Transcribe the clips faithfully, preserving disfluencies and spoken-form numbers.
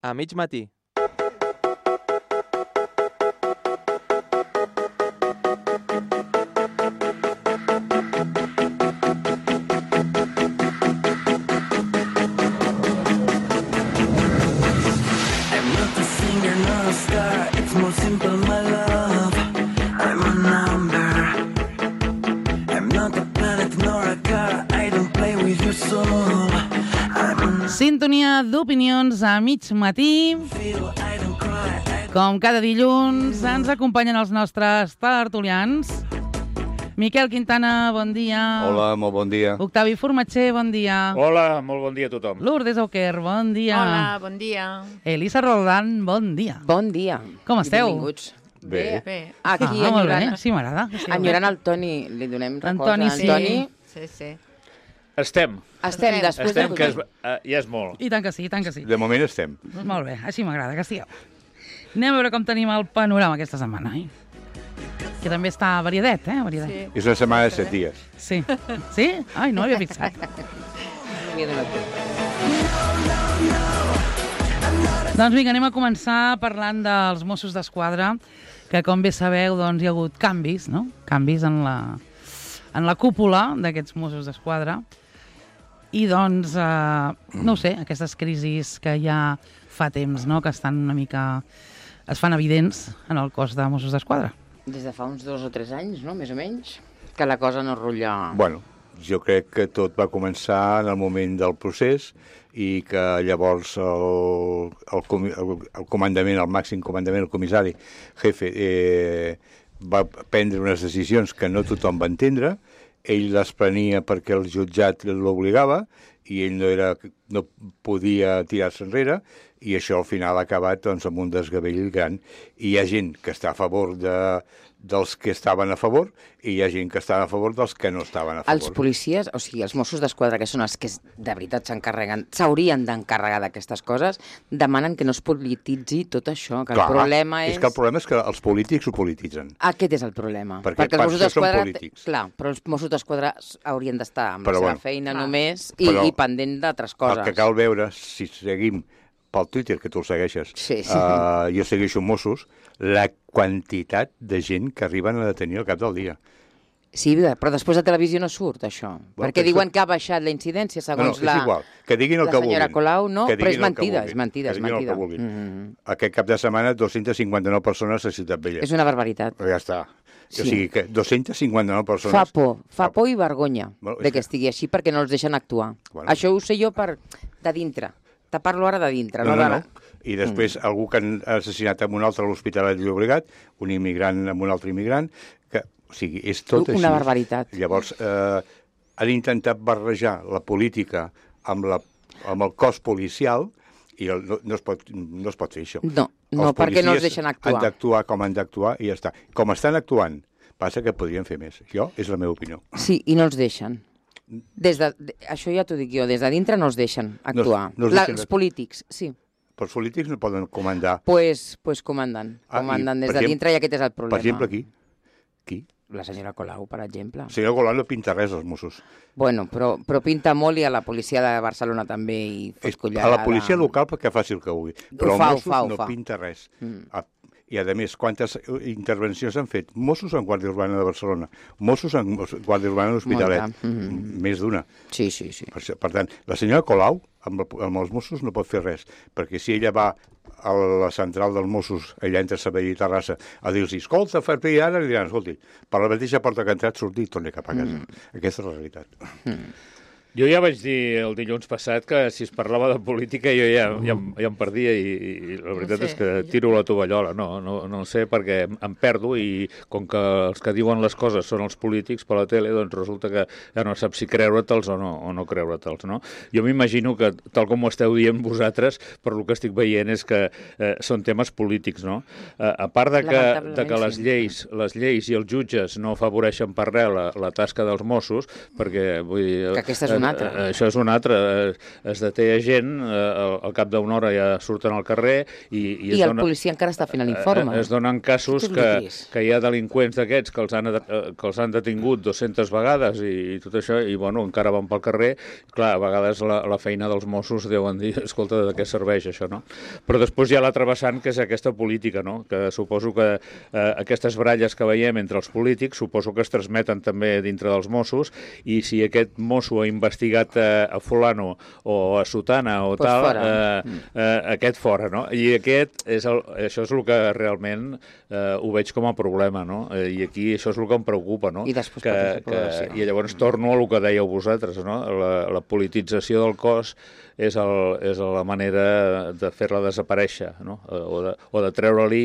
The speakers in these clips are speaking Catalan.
A mig matí. Sintonia d'opinions a mig matí. Com cada dilluns ens acompanyen els nostres tertulians. Miquel Quintana, bon dia. Hola, molt bon dia. Octavi Formatger, bon dia. Hola, molt bon dia a tothom. Lourdes Auquer, bon dia. Hola, bon dia. Elisa Roldán, bon dia. Bon dia. Com esteu? Benvinguts. Bé. Bé. Aquí, Ah, molt bé, enyorant, sí, m'agrada. Sí, enyorant el Toni, li donem record Antoni, a sí. Antoni. Sí, sí. Estem. Estem, després Estem, que és, de... uh, ja és molt. I tant que sí, i tant que sí. De moment estem. Molt bé, així m'agrada que estigueu. Anem a veure com tenim el panorama aquesta setmana, eh? Que també està variadet, eh? Variadet. Sí. És una setmana de set dies. Sí. Sí? Ai, no havia fixat. Havia donat temps. Doncs vinga, anem a començar parlant dels Mossos d'Esquadra, que com bé sabeu, doncs hi ha hagut canvis, no? Canvis en la, en la cúpula d'aquests Mossos d'Esquadra. I doncs, eh, no ho sé, aquestes crisis que ja fa temps, no?, que estan una mica... es fan evidents en el cos de Mossos d'Esquadra. Des de fa uns dos o tres anys, no?, més o menys, que la cosa no rutlla... Bueno, jo crec que tot va començar en el moment del procés i que llavors el, el, comi- el, el comandament, el màxim comandament, el comissari jefe, eh, va prendre unes decisions que no tothom va entendre. Ell les prenia perquè el jutjat l'obligava i ell no, era, no podia tirar-se enrere i això al final ha acabat doncs, amb un desgavell gran. I hi ha gent que està a favor de, dels que estaven a favor i hi ha gent que estava a favor dels que no estaven a favor. Els policies, o sigui, els Mossos d'Esquadra, que són els que de veritat s'encarreguen, s'haurien d'encarregar d'aquestes coses, demanen que no es polititzi tot això, que Clar, el problema és... és que el problema és que els polítics ho polititzen. Aquest és el problema. Perquè els per Mossos això són d'Esquadra... polítics. Clar, però els Mossos d'Esquadra haurien d'estar amb Però la seva bueno. feina Clar. només i, Però i pendent d'altres coses. El que cal veure, si seguim pel Twitter, que tu el segueixes, Sí, sí. Uh, jo segueixo Mossos, la quantitat de gent que arriben a detenir al cap del dia. Sí, però després de televisió no surt, això. Bueno, perquè però diuen això- que ha baixat la incidència, No, segons no, és la, igual, que diguin el la que senyora vulguin. Colau, no? Que Però és diguin el que mentida, vulguin. és mentida, Que és diguin el mentida. que vulguin. Mm-hmm. Aquest cap de setmana, dos-cents cinquanta-nou persones a Ciutat Vella. És una barbaritat. Ja està. Sí. O sigui, que dos-cents cinquanta-nou persones... Fa por, fa por i vergonya Bueno, és de que que- estigui així perquè no els deixen actuar. Bueno. Això ho sé jo per de dintre. Te parlo ara de dintre, No, no, no, d'ara. no. I després mm. algú que han assassinat amb un altre a l'Hospitalet de Llobregat, un immigrant amb un altre immigrant, que, o sigui, és tot Una així. barbaritat. Llavors, eh, han intentat barrejar la política amb, la, amb el cos policial i el, no, no, es pot, no es pot fer això. No, no, Els perquè no els policies deixen actuar. Han d'actuar com han d'actuar i ja està. Com estan actuant, passa que podrien fer més. Jo, és la meva opinió. Sí, i no els deixen. Des de, de, això ja t'ho dic jo, des de dintre no els deixen actuar. no els La, deixen els actuar. polítics, sí. Però els polítics no poden comandar. Pues, pues comanden. Ah, i, Comanden des per de exemple- dintre i aquest és el problema. Per exemple, qui? Qui? La senyora Colau, per exemple. El senyor Golan no pinta res als Mossos. Bueno, però, però pinta molt i a la policia de Barcelona també i És, fot a la policia local perquè faci el que vulgui, però fa, els ho Mossos fa, ho no fa. pinta res. Mm. Ah, I a més, quantes intervencions han fet? Mossos en Guàrdia Urbana de Barcelona, Mossos en Guàrdia Urbana de l'Hospitalet, Molta. Mm-hmm. més d'una. Sí, sí, sí. Per, això- per tant, la senyora Colau amb, el, amb els Mossos no pot fer res, perquè si ella va a la central dels Mossos, allà entre Sabadell i Terrassa, a dir-los, escolta, fer bé, ara li diran, escolti, per la mateixa porta que ha entrat, sortir i torni cap a casa. Mm. Aquesta és la realitat. Mm. Jo ja vaig dir el dilluns passat que si es parlava de política jo ja, ja, em- ja em perdia i, i la veritat No sé, és que jo- tiro la tovallola. No, no, no ho sé perquè em, em perdo i com que els que diuen les coses són els polítics per la tele, doncs resulta que ja no saps si creure-te'ls o no, o no creure-te'ls, no? Jo m'imagino que, tal com ho esteu dient vosaltres, per lo que estic veient és que eh, són temes polítics, no? Eh, a part de que, de que Lamentablement, les sí. lleis, les lleis i els jutges no afavoreixen per res la, la tasca dels Mossos, perquè vull dir, Que aquesta és un altre. Això és un altre. Es deté gent, al cap d'una hora ja surten al carrer i... I, I el dona, policia encara està fent l'informe. Es donen casos que, que hi ha delinqüents d'aquests que, els han, que els han detingut dues-centes vegades i, i tot això, i bueno, encara van pel carrer. Clar, a vegades la, la feina dels Mossos deuen dir, escolta, de què serveix això, no? Però després hi ha l'altra vessant, que és aquesta política, no? Que suposo que eh, aquestes baralles que veiem entre els polítics, suposo que es transmeten també dintre dels Mossos, i si aquest mosso ha investigat eh, a fulano o a sotana o pues tal, eh, eh, aquest fora, no? I aquest és el, això és el que realment eh, ho veig com a problema, no? Eh, I aquí això és el que em preocupa, no? I després que, que, I llavors torno a el que dèieu vosaltres, no? La, la politització del cos és, el, és la manera de fer-la desaparèixer, no? O de, o de treure-li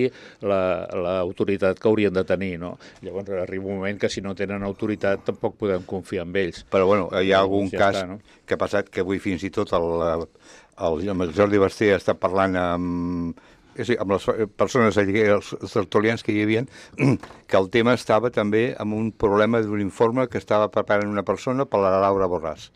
l'autoritat que haurien de tenir, no? Llavors arriba un moment que si no tenen autoritat tampoc podem confiar en ells. Però bueno, hi ha algun ja cas està, no? que ha passat que avui fins i tot el, el, el Jordi Basté està parlant amb, amb les persones, els tertulians que hi havia, que el tema estava també amb un problema d'un informe que estava preparant una persona per la Laura Borràs.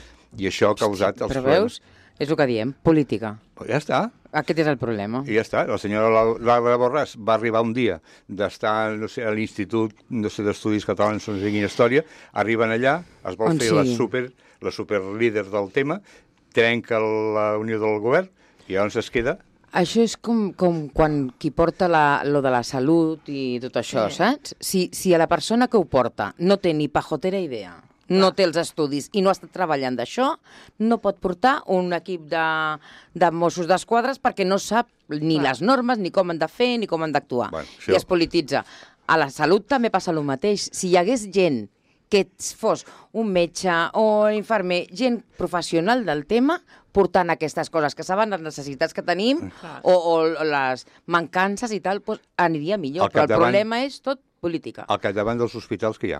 I això ha causat els Però problemes. veus? És el que diem, política. Però ja està. Aquest és el problema. I ja està. La senyora Laura Borràs va arribar un dia d'estar, no sé, a l'Institut no sé, d'Estudis Catalans, no sé quina història, arriben allà, es vol On fer sí. la super, la superlíder del tema, trenca la unió del govern i llavors es queda... Això és com, com quan qui porta la, lo de la salut i tot això, sí. Saps? Si, si a la persona que ho porta no té ni pajotera idea, no té els estudis i no ha estat treballant d'això, no pot portar un equip de, de Mossos d'Esquadres perquè no sap ni Clar. les normes, ni com han de fer, ni com han d'actuar. Bueno, això... I es polititza. A la salut també passa el mateix. Si hi hagués gent que fos un metge o un infermer, gent professional del tema, portant aquestes coses, que saben les necessitats que tenim o, o les mancances i tal, doncs aniria millor. Però el problema és tot política. Al capdavant dels hospitals que hi ha.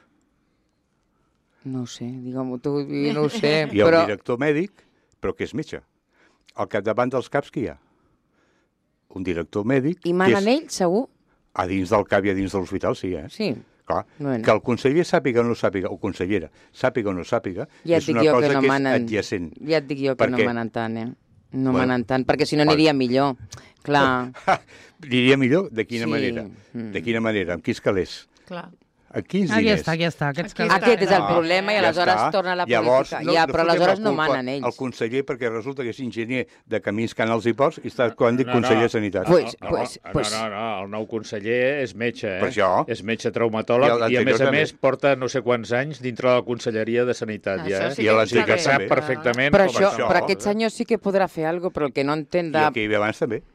No ho sé, digue-m'ho tu, no ho sé. Hi ha però... un director mèdic, però que és metge. Al capdavant dels CAPs que hi ha? Un director mèdic... I manen és... ells, segur? A dins del CAP i a dins de l'hospital, sí, eh? Sí. Clar, bueno. Que el conseller sàpiga o no sàpiga, o consellera, sàpiga o no sàpiga, ja és una cosa que, no que manen... és adjacent. Ja et dic jo que perquè... no manen tant, eh? No bueno, manen tant, perquè si no aniria bueno. millor. Clar. Aniria millor? De quina sí. manera? Mm. De quina manera? Amb quins calés? Clar. A quins aquí diners? Està, aquí està, aquests aquí Aquest és el no, problema i aleshores ja torna la Llavors, política. No, ja, no però aleshores no manen ells. El conseller, perquè resulta que és enginyer de camins, canals i ports, i està quan dic no, conseller no. de Sanitat. Pues, no, pues, no, pues... no, no, no, el nou conseller és metge, eh? Per això. És metge traumatòleg i, i a més a més porta no sé quants anys dintre de la Conselleria de Sanitat. No, ja, sí I a la I que sap també. perfectament però com això, això. però aquest senyor sí que podrà fer alguna cosa, però el que no entén de... I el que hi havia abans també.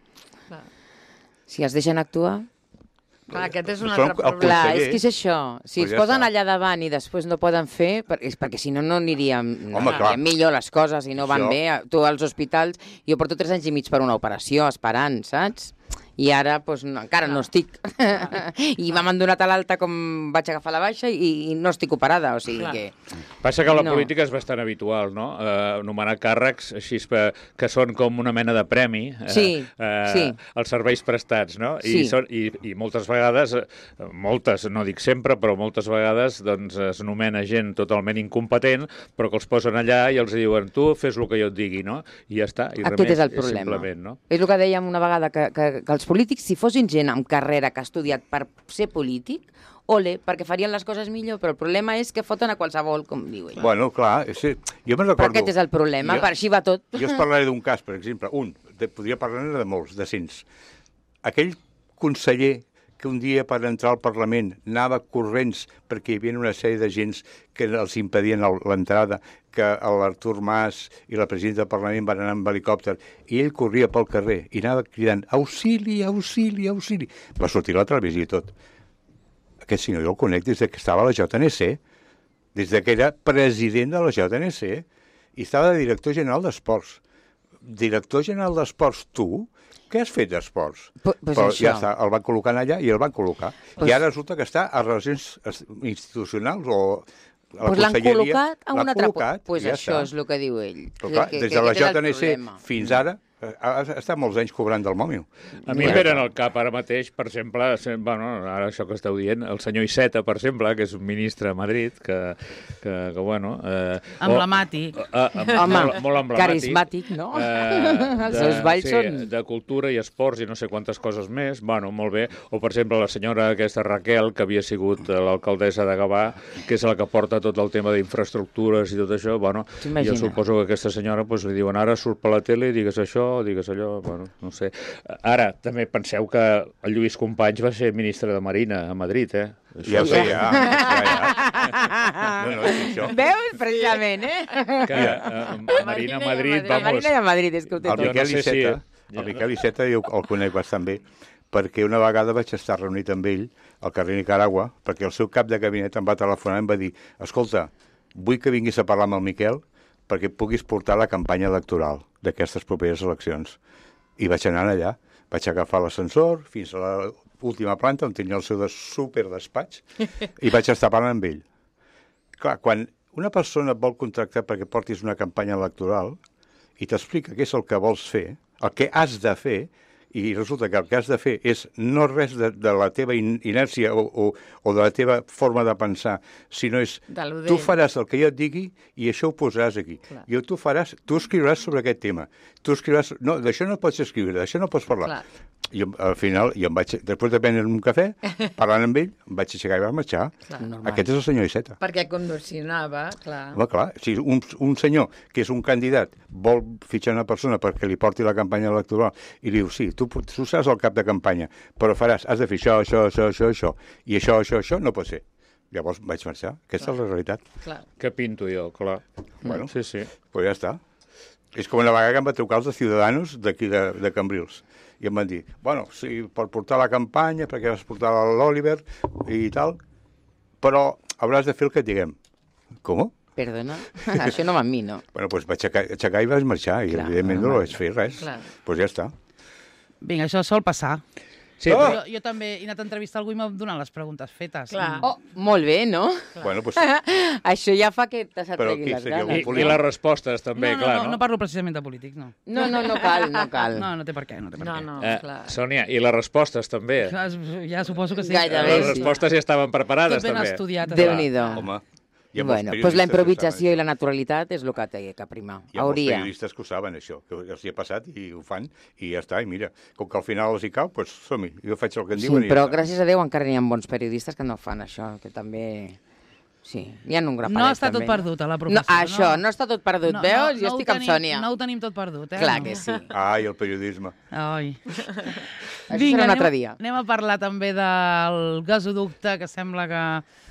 Si es deixen actuar... Clar, aquest és un Són altre el problema. Clar, conseller. és que és això. Si Pues es ja posen està. allà davant i després no poden fer, per, és perquè si no, no aniríem, no Home, clar. aniríem millor les coses i no van Això- bé. Tu als hospitals, jo porto tres anys i mig per una operació esperant, saps? I ara pues, no, encara no estic. I m'han donat a l'alta com vaig agafar la baixa i, i no estic operada, o sigui Clar. que... Passa que la No. política és bastant habitual, no? Eh, anomenar càrrecs així que, que són com una mena de premi eh, Sí, eh, sí. als serveis prestats, no? I, Sí. són, i, i moltes vegades, eh, moltes, no dic sempre, però moltes vegades doncs, es nomena gent totalment incompetent, però que els posen allà i els diuen tu fes el que jo et digui, no? I ja està. I Aquest res és el més, problema. Simplement, no? És el que dèiem una vegada, que, que, que els polítics, si fossin gent amb carrera que ha estudiat per ser polític, ole, perquè farien les coses millor, però el problema és que foten a qualsevol, com diu ell. Bueno, clar, és, jo me'n recordo... Però aquest és el problema, jo, per així va tot. Jo us parlaré d'un cas, per exemple, un, de, podria parlar de molts, de cents. Aquell conseller que un dia per entrar al Parlament anava corrents perquè hi havia una sèrie de gens que els impedien l'entrada, que l'Artur Mas i la presidenta del Parlament van anar amb helicòpter, i ell corria pel carrer i anava cridant auxili, auxili, auxili. Va sortir a la televisió i tot. Aquest senyor jo el conec des que estava a la J N C, des que era president de la J N C, i estava de director general d'Esports. Director general d'Esports, tu? Què has fet d'esports? Pues, pues Però això. ja està, el van col·locar allà i el van col·locar. Pues... I ara resulta que està a relacions institucionals o a la Pues l'han conselleria. col·locat a un L'han altre... col·locat, pues ja això està. és el que diu ell. Però clar, que, des que de la aquest és el J N C problema. fins ara ha estat molts anys cobrant del mòmio. A mi em venen al cap ara mateix, per exemple, bueno, ara això que esteu dient, el senyor Iceta, per exemple, que és un ministre a Madrid, que, que, que bueno... Eh, emblemàtic. O, eh, eh, Home, molt, molt emblemàtic. carismàtic, no? Eh, Els seus balls sí, són... de cultura i esports i no sé quantes coses més, bueno, molt bé. O, per exemple, la senyora aquesta Raquel, que havia sigut l'alcaldessa de Gavà, que és la que porta tot el tema d'infraestructures i tot això, bueno, jo suposo que aquesta senyora pues, li diuen ara surt per la tele i digues això, digues allò, bueno, no sé. Ara, també penseu que el Lluís Companys va ser ministre de Marina a Madrid, eh? Això ja ho sé, ja. ja, ja. No, no, és això. Veus, precisament, eh? Que uh, Marina a Madrid, A vamos... Marina i a Madrid, és que ho té El tot. Miquel no sé si- Iceta, el Miquel Iceta jo el conec bastant bé, perquè una vegada vaig estar reunit amb ell al carrer Nicaragua, perquè el seu cap de gabinet em va telefonar i em va dir escolta, vull que vinguis a parlar amb el Miquel perquè puguis portar la campanya electoral d'aquestes properes eleccions. I vaig anar allà, vaig agafar l'ascensor fins a l'última planta on tenia el seu superdespatx i vaig estar parlant amb ell. Clar, quan una persona et vol contractar perquè portis una campanya electoral i t'explica què és el que vols fer, el que has de fer, i resulta que el que has de fer és no res de, de la teva in inèrcia o, o, o de la teva forma de pensar, sinó és tu faràs el que jo et digui i això ho posaràs aquí. Clar. I tu faràs, tu escriuràs sobre aquest tema. Tu escriuràs... No, d'això no pots escriure, d'això no pots parlar. Clar. I al final, jo em vaig, després de prendre un cafè, parlant amb ell, em vaig aixecar i vaig marxar. Clar. Aquest és el senyor Iceta. Perquè condicionava, clar. Home, clar, si un, un senyor que és un candidat vol fitxar una persona perquè li porti la campanya electoral i li diu, sí, tu, tu seràs el cap de campanya, però faràs, has de fer això, això, això, això, això, i això, això, això, no pot ser. Llavors vaig marxar. Aquesta clar. És la realitat. Clar. Que pinto jo, clar. Bueno, sí, sí. Pues ja està. És com una vegada que em va trucar els de Ciudadanos d'aquí de, de Cambrils. I em van dir, bueno, sí, per portar la campanya, perquè vas portar l'Oliver i tal, però hauràs de fer el que et diguem. Com? Perdona? Això no va amb mi, no? Bueno, doncs vaig aixecar, aixecar i vaig marxar, i clar, evidentment no, no vaig fer res. Doncs pues ja està. Vinga, això sol passar. Sí, oh! jo, jo també he anat a entrevistar algú i m'ha donat les preguntes fetes. Clar. Oh, molt bé, no? Bueno, pues... Això ja fa que te s'atregui les ganes. I, I les respostes, també, no, no, clar, no? No, no parlo precisament de polítics, no. No, no, no cal, no cal. No, no té per què, no té per no, què. No, eh, clar. Sònia, i les respostes, també? Ja, ja suposo que sí. Gairebé, les respostes ja estaven preparades, Tot ben també. estudiat. Déu-n'hi-do. Home, bueno, doncs la improvisació i la naturalitat és el que té que primar. Hi ha Hauria. molts periodistes que ho saben, això, que els hi ha passat i ho fan, i ja està, i mira, com que al final els hi cau, doncs som-hi, jo faig el que em Sí, diuen i però ja està. gràcies a Déu encara n'hi ha bons periodistes que no fan això, que també... Sí, hi ha un grapadet, No està també. tot perdut, a la professió. No, això, no està tot perdut, No, veus? no, jo no estic amb tenim, Sònia. No ho tenim tot perdut, eh? Clar no. que sí. Ai, el periodisme. Ai. Això Vinga, serà un anem, altre dia. anem a parlar també del gasoducte, que sembla que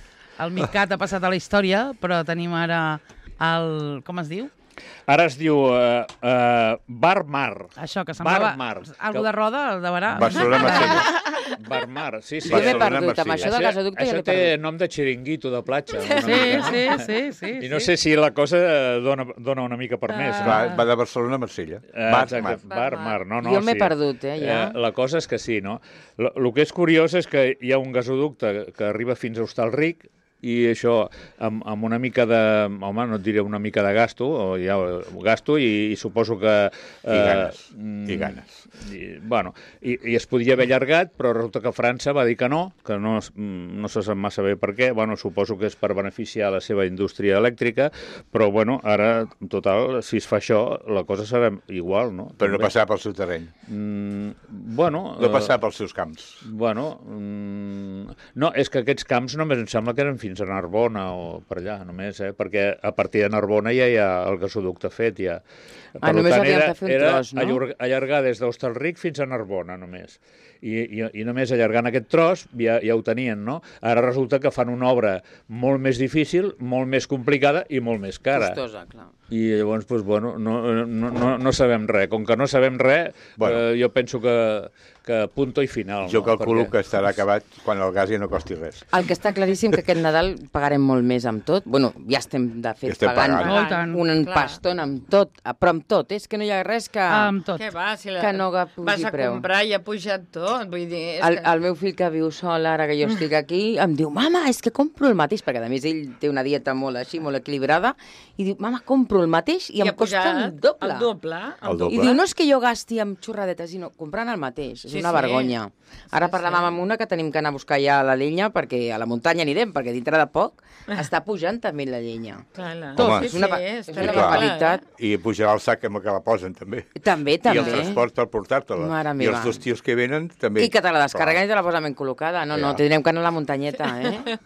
el Midcat ha passat a la història, però tenim ara el... com es diu? Ara es diu uh, uh, Bar Mar. Això, que semblava... Bar Mar. Algú de roda, el de Barà? Barcelona Marsella. Bar Mar, sí, sí. Jo m'he Barcelona, perdut, amb Marsella. això del gasoducte ja Això l'he té perdut. nom de xiringuito de platja. una Sí, mica, no? sí, sí, sí. I no sí. sé si la cosa dona, dona una mica per més. Va, No? va de Barcelona a Marsella. Eh, Bar, exacte, Mar. Bar Mar. No, no, Jo m'he sí. perdut, eh, ja. Eh, la cosa és que sí, no? El que és curiós és que hi ha un gasoducte que arriba fins a Hostalric i això amb, amb una mica de... Home, no et diré una mica de gasto, o ja gasto, i, i suposo que... I ganes, mm, i ganes. I, bueno, i, i es podia haver allargat, però resulta que França va dir que no, que no, no se sap massa bé per què. Bueno, suposo que és per beneficiar la seva indústria elèctrica, però, bueno, ara, en total, si es fa això, la cosa serà igual, no? Però no passar pel seu terreny. Mm, bueno... No passar pels seus camps. Bueno, mm, no, és que aquests camps només em sembla que eren fins a Narbona o per allà, només, eh? Perquè a partir de Narbona ja hi ha el gasoducte fet, ja. Ah, només tant, havien era, de fer un era tros, no? allur- allargar des d'Hostalric fins a Narbona, només. I, i, i només allargant aquest tros ja, ja ho tenien, no? Ara resulta que fan una obra molt més difícil, molt més complicada i molt més cara. Costosa, clar. I llavors, doncs, bueno, no, no, no, no sabem res. Com que no sabem res, Bueno. eh, jo penso que, que punto i final. Jo no? calculo Perquè... que estarà acabat quan el gas ja no costi res. El que està claríssim que aquest Nadal pagarem molt més amb tot. Bueno, ja estem, de fet, Estem pagant, pagant. Oh, i tant. un Clar. paston amb tot, però amb tot. És que no hi ha res que... Amb tot. Què va? Si la... Que no pugi vas a preu. comprar i ha pujat tot. Vull dir, és El, que... el meu fill que viu sol ara que jo estic aquí em diu, mama, és que compro el mateix, perquè a més ell té una dieta molt així, molt equilibrada, i diu, mama, compro compro el mateix i, I em ha costa pujat el doble. El doble. El doble. I diu, no és que jo gasti amb xorradetes, sinó comprant el mateix. És Sí, una sí. vergonya. Ara Sí, parlàvem sí. amb una que tenim que anar a buscar ja la llenya, perquè a la muntanya anirem, perquè dintre de poc està pujant també la llenya. Clar, clar. Tot, Home. és una, Sí, és és una clar. barbaritat. I pujarà el sac amb què la posen, també. També, I també. el transport per portar-te-la. Mare I meva. els dos tios que venen, també. I que te la descarreguen i te la posen ben col·locada. No, no, Ja. tindrem que anar a la muntanyeta, eh?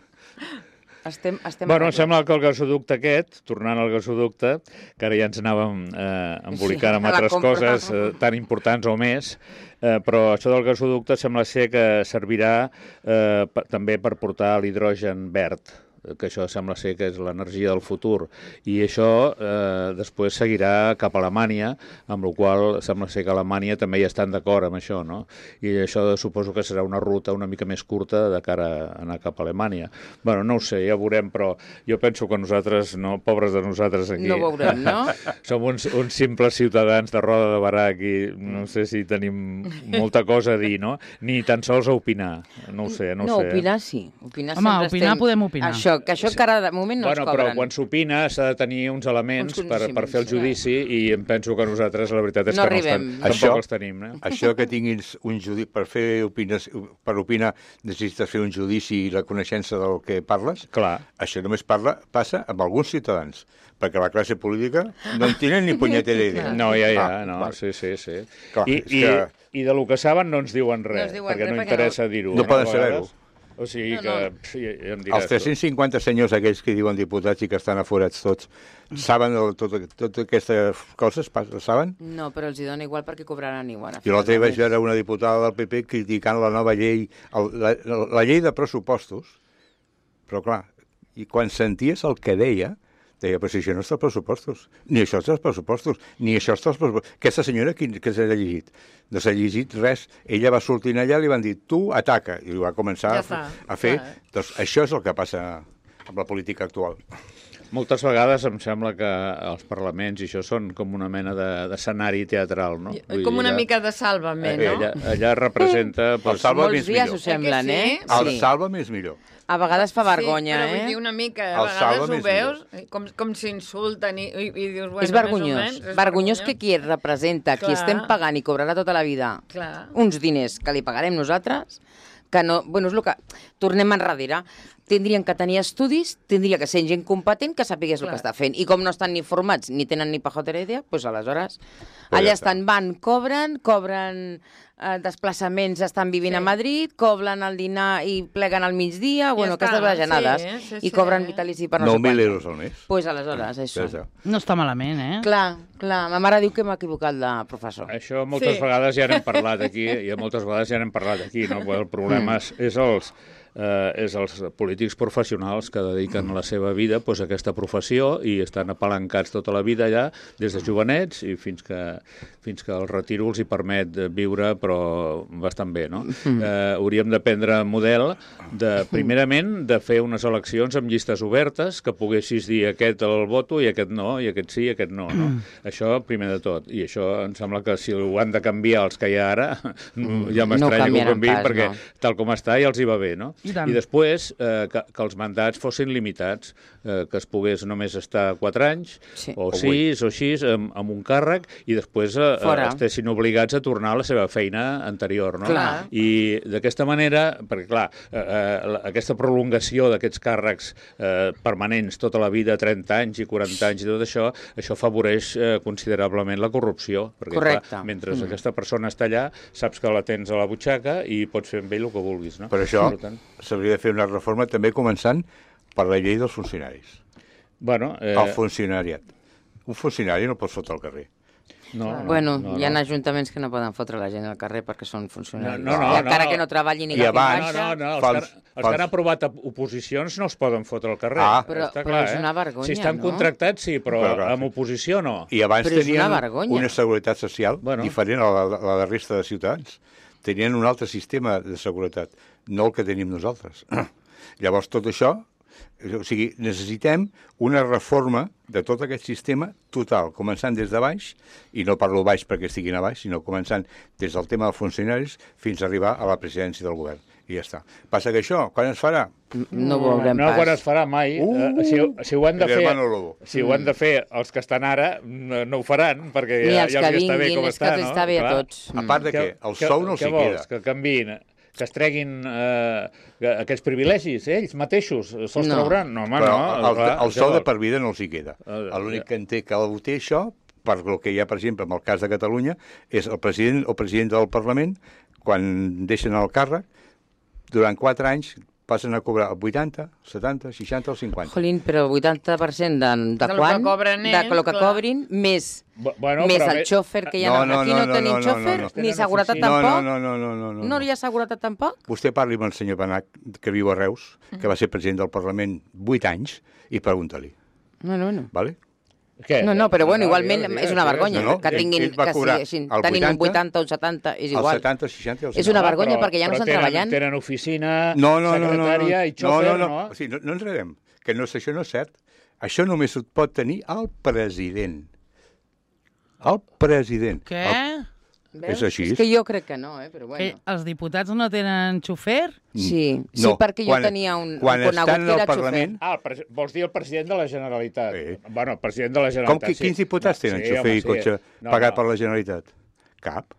Estem, estem Bueno, em arreglant. sembla que el gasoducte aquest, tornant al gasoducte, que ara ja ens anàvem eh, embolicant Sí, amb a la altres compra. coses eh, tan importants o més, eh, però això del gasoducte sembla ser que servirà eh, pa, també per portar l'hidrogen verd, que això sembla ser que és l'energia del futur, i això eh, després seguirà cap a Alemanya, amb la qual sembla ser que Alemanya també hi estan d'acord amb això, no? I això suposo que serà una ruta una mica més curta de cara a anar cap a Alemanya. Bueno, no ho sé, ja veurem, però jo penso que nosaltres, no, pobres de nosaltres aquí, No veurem, no? som uns, uns simples ciutadans de roda de barà aquí, no sé si tenim molta cosa a dir, no? Ni tan sols a opinar, no ho sé, no, no ho sé. opinar sí. Opinar Home, sempre opinar estem... podem opinar. Això, que això encara de moment no Bueno, ens cobren. però quan s'opina s'ha de tenir uns elements Uns per, per fer el coneixements, judici i em penso que nosaltres la veritat és No que no els, arribem. ten, tampoc Això- els tenim. Eh? Això que tinguis un judici, per fer opines, per opinar necessites fer un judici i la coneixença del que parles, Clar. això només parla, passa amb alguns ciutadans, perquè la classe política no en tenen ni punyetera idea. No, ja, ja, Ah, no, clar. sí, sí, sí. Clar, I, és i, que- I de lo que saben no ens diuen res, ens diuen perquè res no perquè interessa no- dir-ho. No poden A saber-ho. vegades. O sigui No, que... no. Sí, ja em diràs Els tres-cents cinquanta senyors aquells que diuen diputats i que estan aforats tots, saben el, tot, tot aquestes coses? Pas- Saben? No, però els hi dona igual perquè cobraran igual. Jo l'altre dia vaig veure una diputada del P P criticant la nova llei, el, la, la llei de pressupostos, però clar, i quan senties el que deia, deia, però si això no està als pressupostos, ni això està als pressupostos, ni això està als pressupostos. Aquesta senyora, qui, què s'ha llegit? No s'ha llegit res. Ella va sortir allà i li van dir, tu ataca, i va començar Ja a, està, a fer. clar. Doncs això és el que passa amb la política actual. Moltes vegades em sembla que els parlaments i això són com una mena de- d'escenari teatral, no? Vull dir, Com una allà- mica de sàlvame, Eh, no? Allà, allà representa... El Doncs, salva Molts més dies millor. ho semblen, Eh eh? que sí? El Sí. salva més millor. A vegades fa vergonya, sí, però vull eh? dir una mica, El a vegades salva ho més veus com, com s'insulten i, i, i dius, bueno, És més o vergonyós. menys, és vergonyós que qui et representa, qui Clar. estem pagant i cobrarà tota la vida Clar. uns diners que li pagarem nosaltres, que no... Bueno, és el que... Tornem enrere. Tindrien que tenir estudis, tindria que ser gent competent que sapigués el Clar. que està fent. I com no estan ni formats, ni tenen ni pajotera idea, doncs aleshores Però allà ja estan, van, cobren, cobren eh, desplaçaments, estan vivint Sí. a Madrid, cobren el dinar i pleguen al migdia, bueno, està, aquestes bajanades, sí, sí, i sí. cobren vitalici per no nou sé mil quant. euros al mes. Pues aleshores, això. Ja, ja. No està malament, eh? Clar, clar, ma mare diu que m'ha equivocat de professor. Això moltes Sí. vegades ja n'hem parlat aquí, i moltes vegades ja n'hem parlat aquí, no? El problema és, és els eh, és els polítics professionals que dediquen la seva vida pues, a aquesta professió i estan apalancats tota la vida allà, des de jovenets i fins que, fins que el retiro els hi permet viure, però bastant bé, no? Eh, hauríem de prendre model de, primerament, de fer unes eleccions amb llistes obertes, que poguessis dir aquest el voto i aquest no, i aquest sí i aquest no, no? Això primer de tot. I això em sembla que si ho han de canviar els que hi ha ara, ja m'estranya que ho canviaran canviïn, pas, perquè no. tal com està ja els hi va bé, no? I tant. I després eh, que, que els mandats fossin limitats, eh, que es pogués només estar quatre anys, Sí. o O sis, o sis, amb, amb un càrrec, i després eh, Fora. estessin obligats a tornar a la seva feina anterior, no? Clar. I d'aquesta manera, perquè clar, eh, eh, la- aquesta prolongació d'aquests càrrecs eh, permanents tota la vida, trenta anys i quaranta anys i tot això, això afavoreix eh, considerablement la corrupció, perquè Correcte. clar, mentre mm. aquesta persona està allà, saps que la tens a la butxaca i pots fer amb ell el que vulguis, no? Per això Per tant, s'hauria de fer una reforma també començant per la llei dels funcionaris. bueno, eh, El funcionariat. Un funcionari no pot fotre al carrer. no, no, Bueno, no, hi ha no. ajuntaments que no poden fotre la gent al carrer perquè són funcionaris. No, no, I encara no. que no treballin ni I agafin abans- No, baixa... no, no, els, Fals- que, han- els fals. que han aprovat a- oposicions no es poden fotre al carrer. Ah. Però- està però clar, és eh? una vergonya, Si estan no? contractats, sí, però Però, clar, amb sí. oposició no. I abans Però és tenien una vergonya. una seguretat social Bueno. diferent a la, a la de resta de ciutadans. Tenien un altre sistema de seguretat, no el que tenim nosaltres. Llavors, tot això O sigui, necessitem una reforma de tot aquest sistema total, començant des de baix, i no parlo baix perquè estiguin a baix, sinó començant des del tema dels funcionaris fins a arribar a la presidència del govern. I ja està. Passa que això, quan es farà? No ho veurem no, pas. No, quan es farà mai. Uh, uh, si, si, ho han de fer, si ho han Mm. de fer els que estan ara, no, no ho faran, perquè Ni ja, els ja que els està bé vinguin, com és està, que no? està bé a Clar. tots. A part de què? El sou no els hi Què vols? queda. Que canviïn, que es treguin eh, aquests privilegis, ells mateixos, se'ls No. trauran? No, home, Però no. el, clar, el què sou de vols? per vida no els hi queda. Ah, L'únic ja. que en té que ho té això, per el que hi ha, per exemple, en el cas de Catalunya, és el president o president del Parlament, quan deixen el càrrec, durant quatre anys passen a cobrar el vuitanta, setanta, seixanta o cinquanta. Jolín, però el vuitanta per cent de, de, De lo quan? que cobren de ells, lo que clar. cobrin, més, Bu- bueno, més però el bé- xòfer, que ja No, no, no, aquí no, no, no, tenim no, no, xòfer, no, no. ni Tenen seguretat oficina. tampoc. No, no, no, no, no, no. No hi ha seguretat tampoc? Vostè parli amb el senyor Benach, que viu a Reus, que va ser president del Parlament vuit anys, i pregunta-li, Bueno, bueno. vale? Què? No, no, però bueno, No, igualment digues, és una digues, vergonya no, no, que ell- tinguin, ell va que cobrar siguin, el tenint un vuitanta, vuitanta o un setanta, és El igual. setanta, seixanta i el És una cinquanta. vergonya però- perquè ja no però estan tenen, treballant. Tenen oficina, No, no, no, no, no, secretària i xòfer, no, no, no. no? O sigui, no, no enredem, que no, això no és cert. Això només ho pot tenir el president. El president. Què? El, Veus? és així. És que jo crec que no, eh? però Que bueno. els diputats no tenen xofer? Sí, sí No, perquè jo quan- tenia un, un quan conegut estan que al era Parlament- xofer. Ah, el pres- vols dir el president de la Generalitat? Sí. Bueno, el president de la Com Generalitat, que, sí. quins diputats No, tenen sí, xofer home, i sí. cotxe No, pagat no. per la Generalitat? Cap.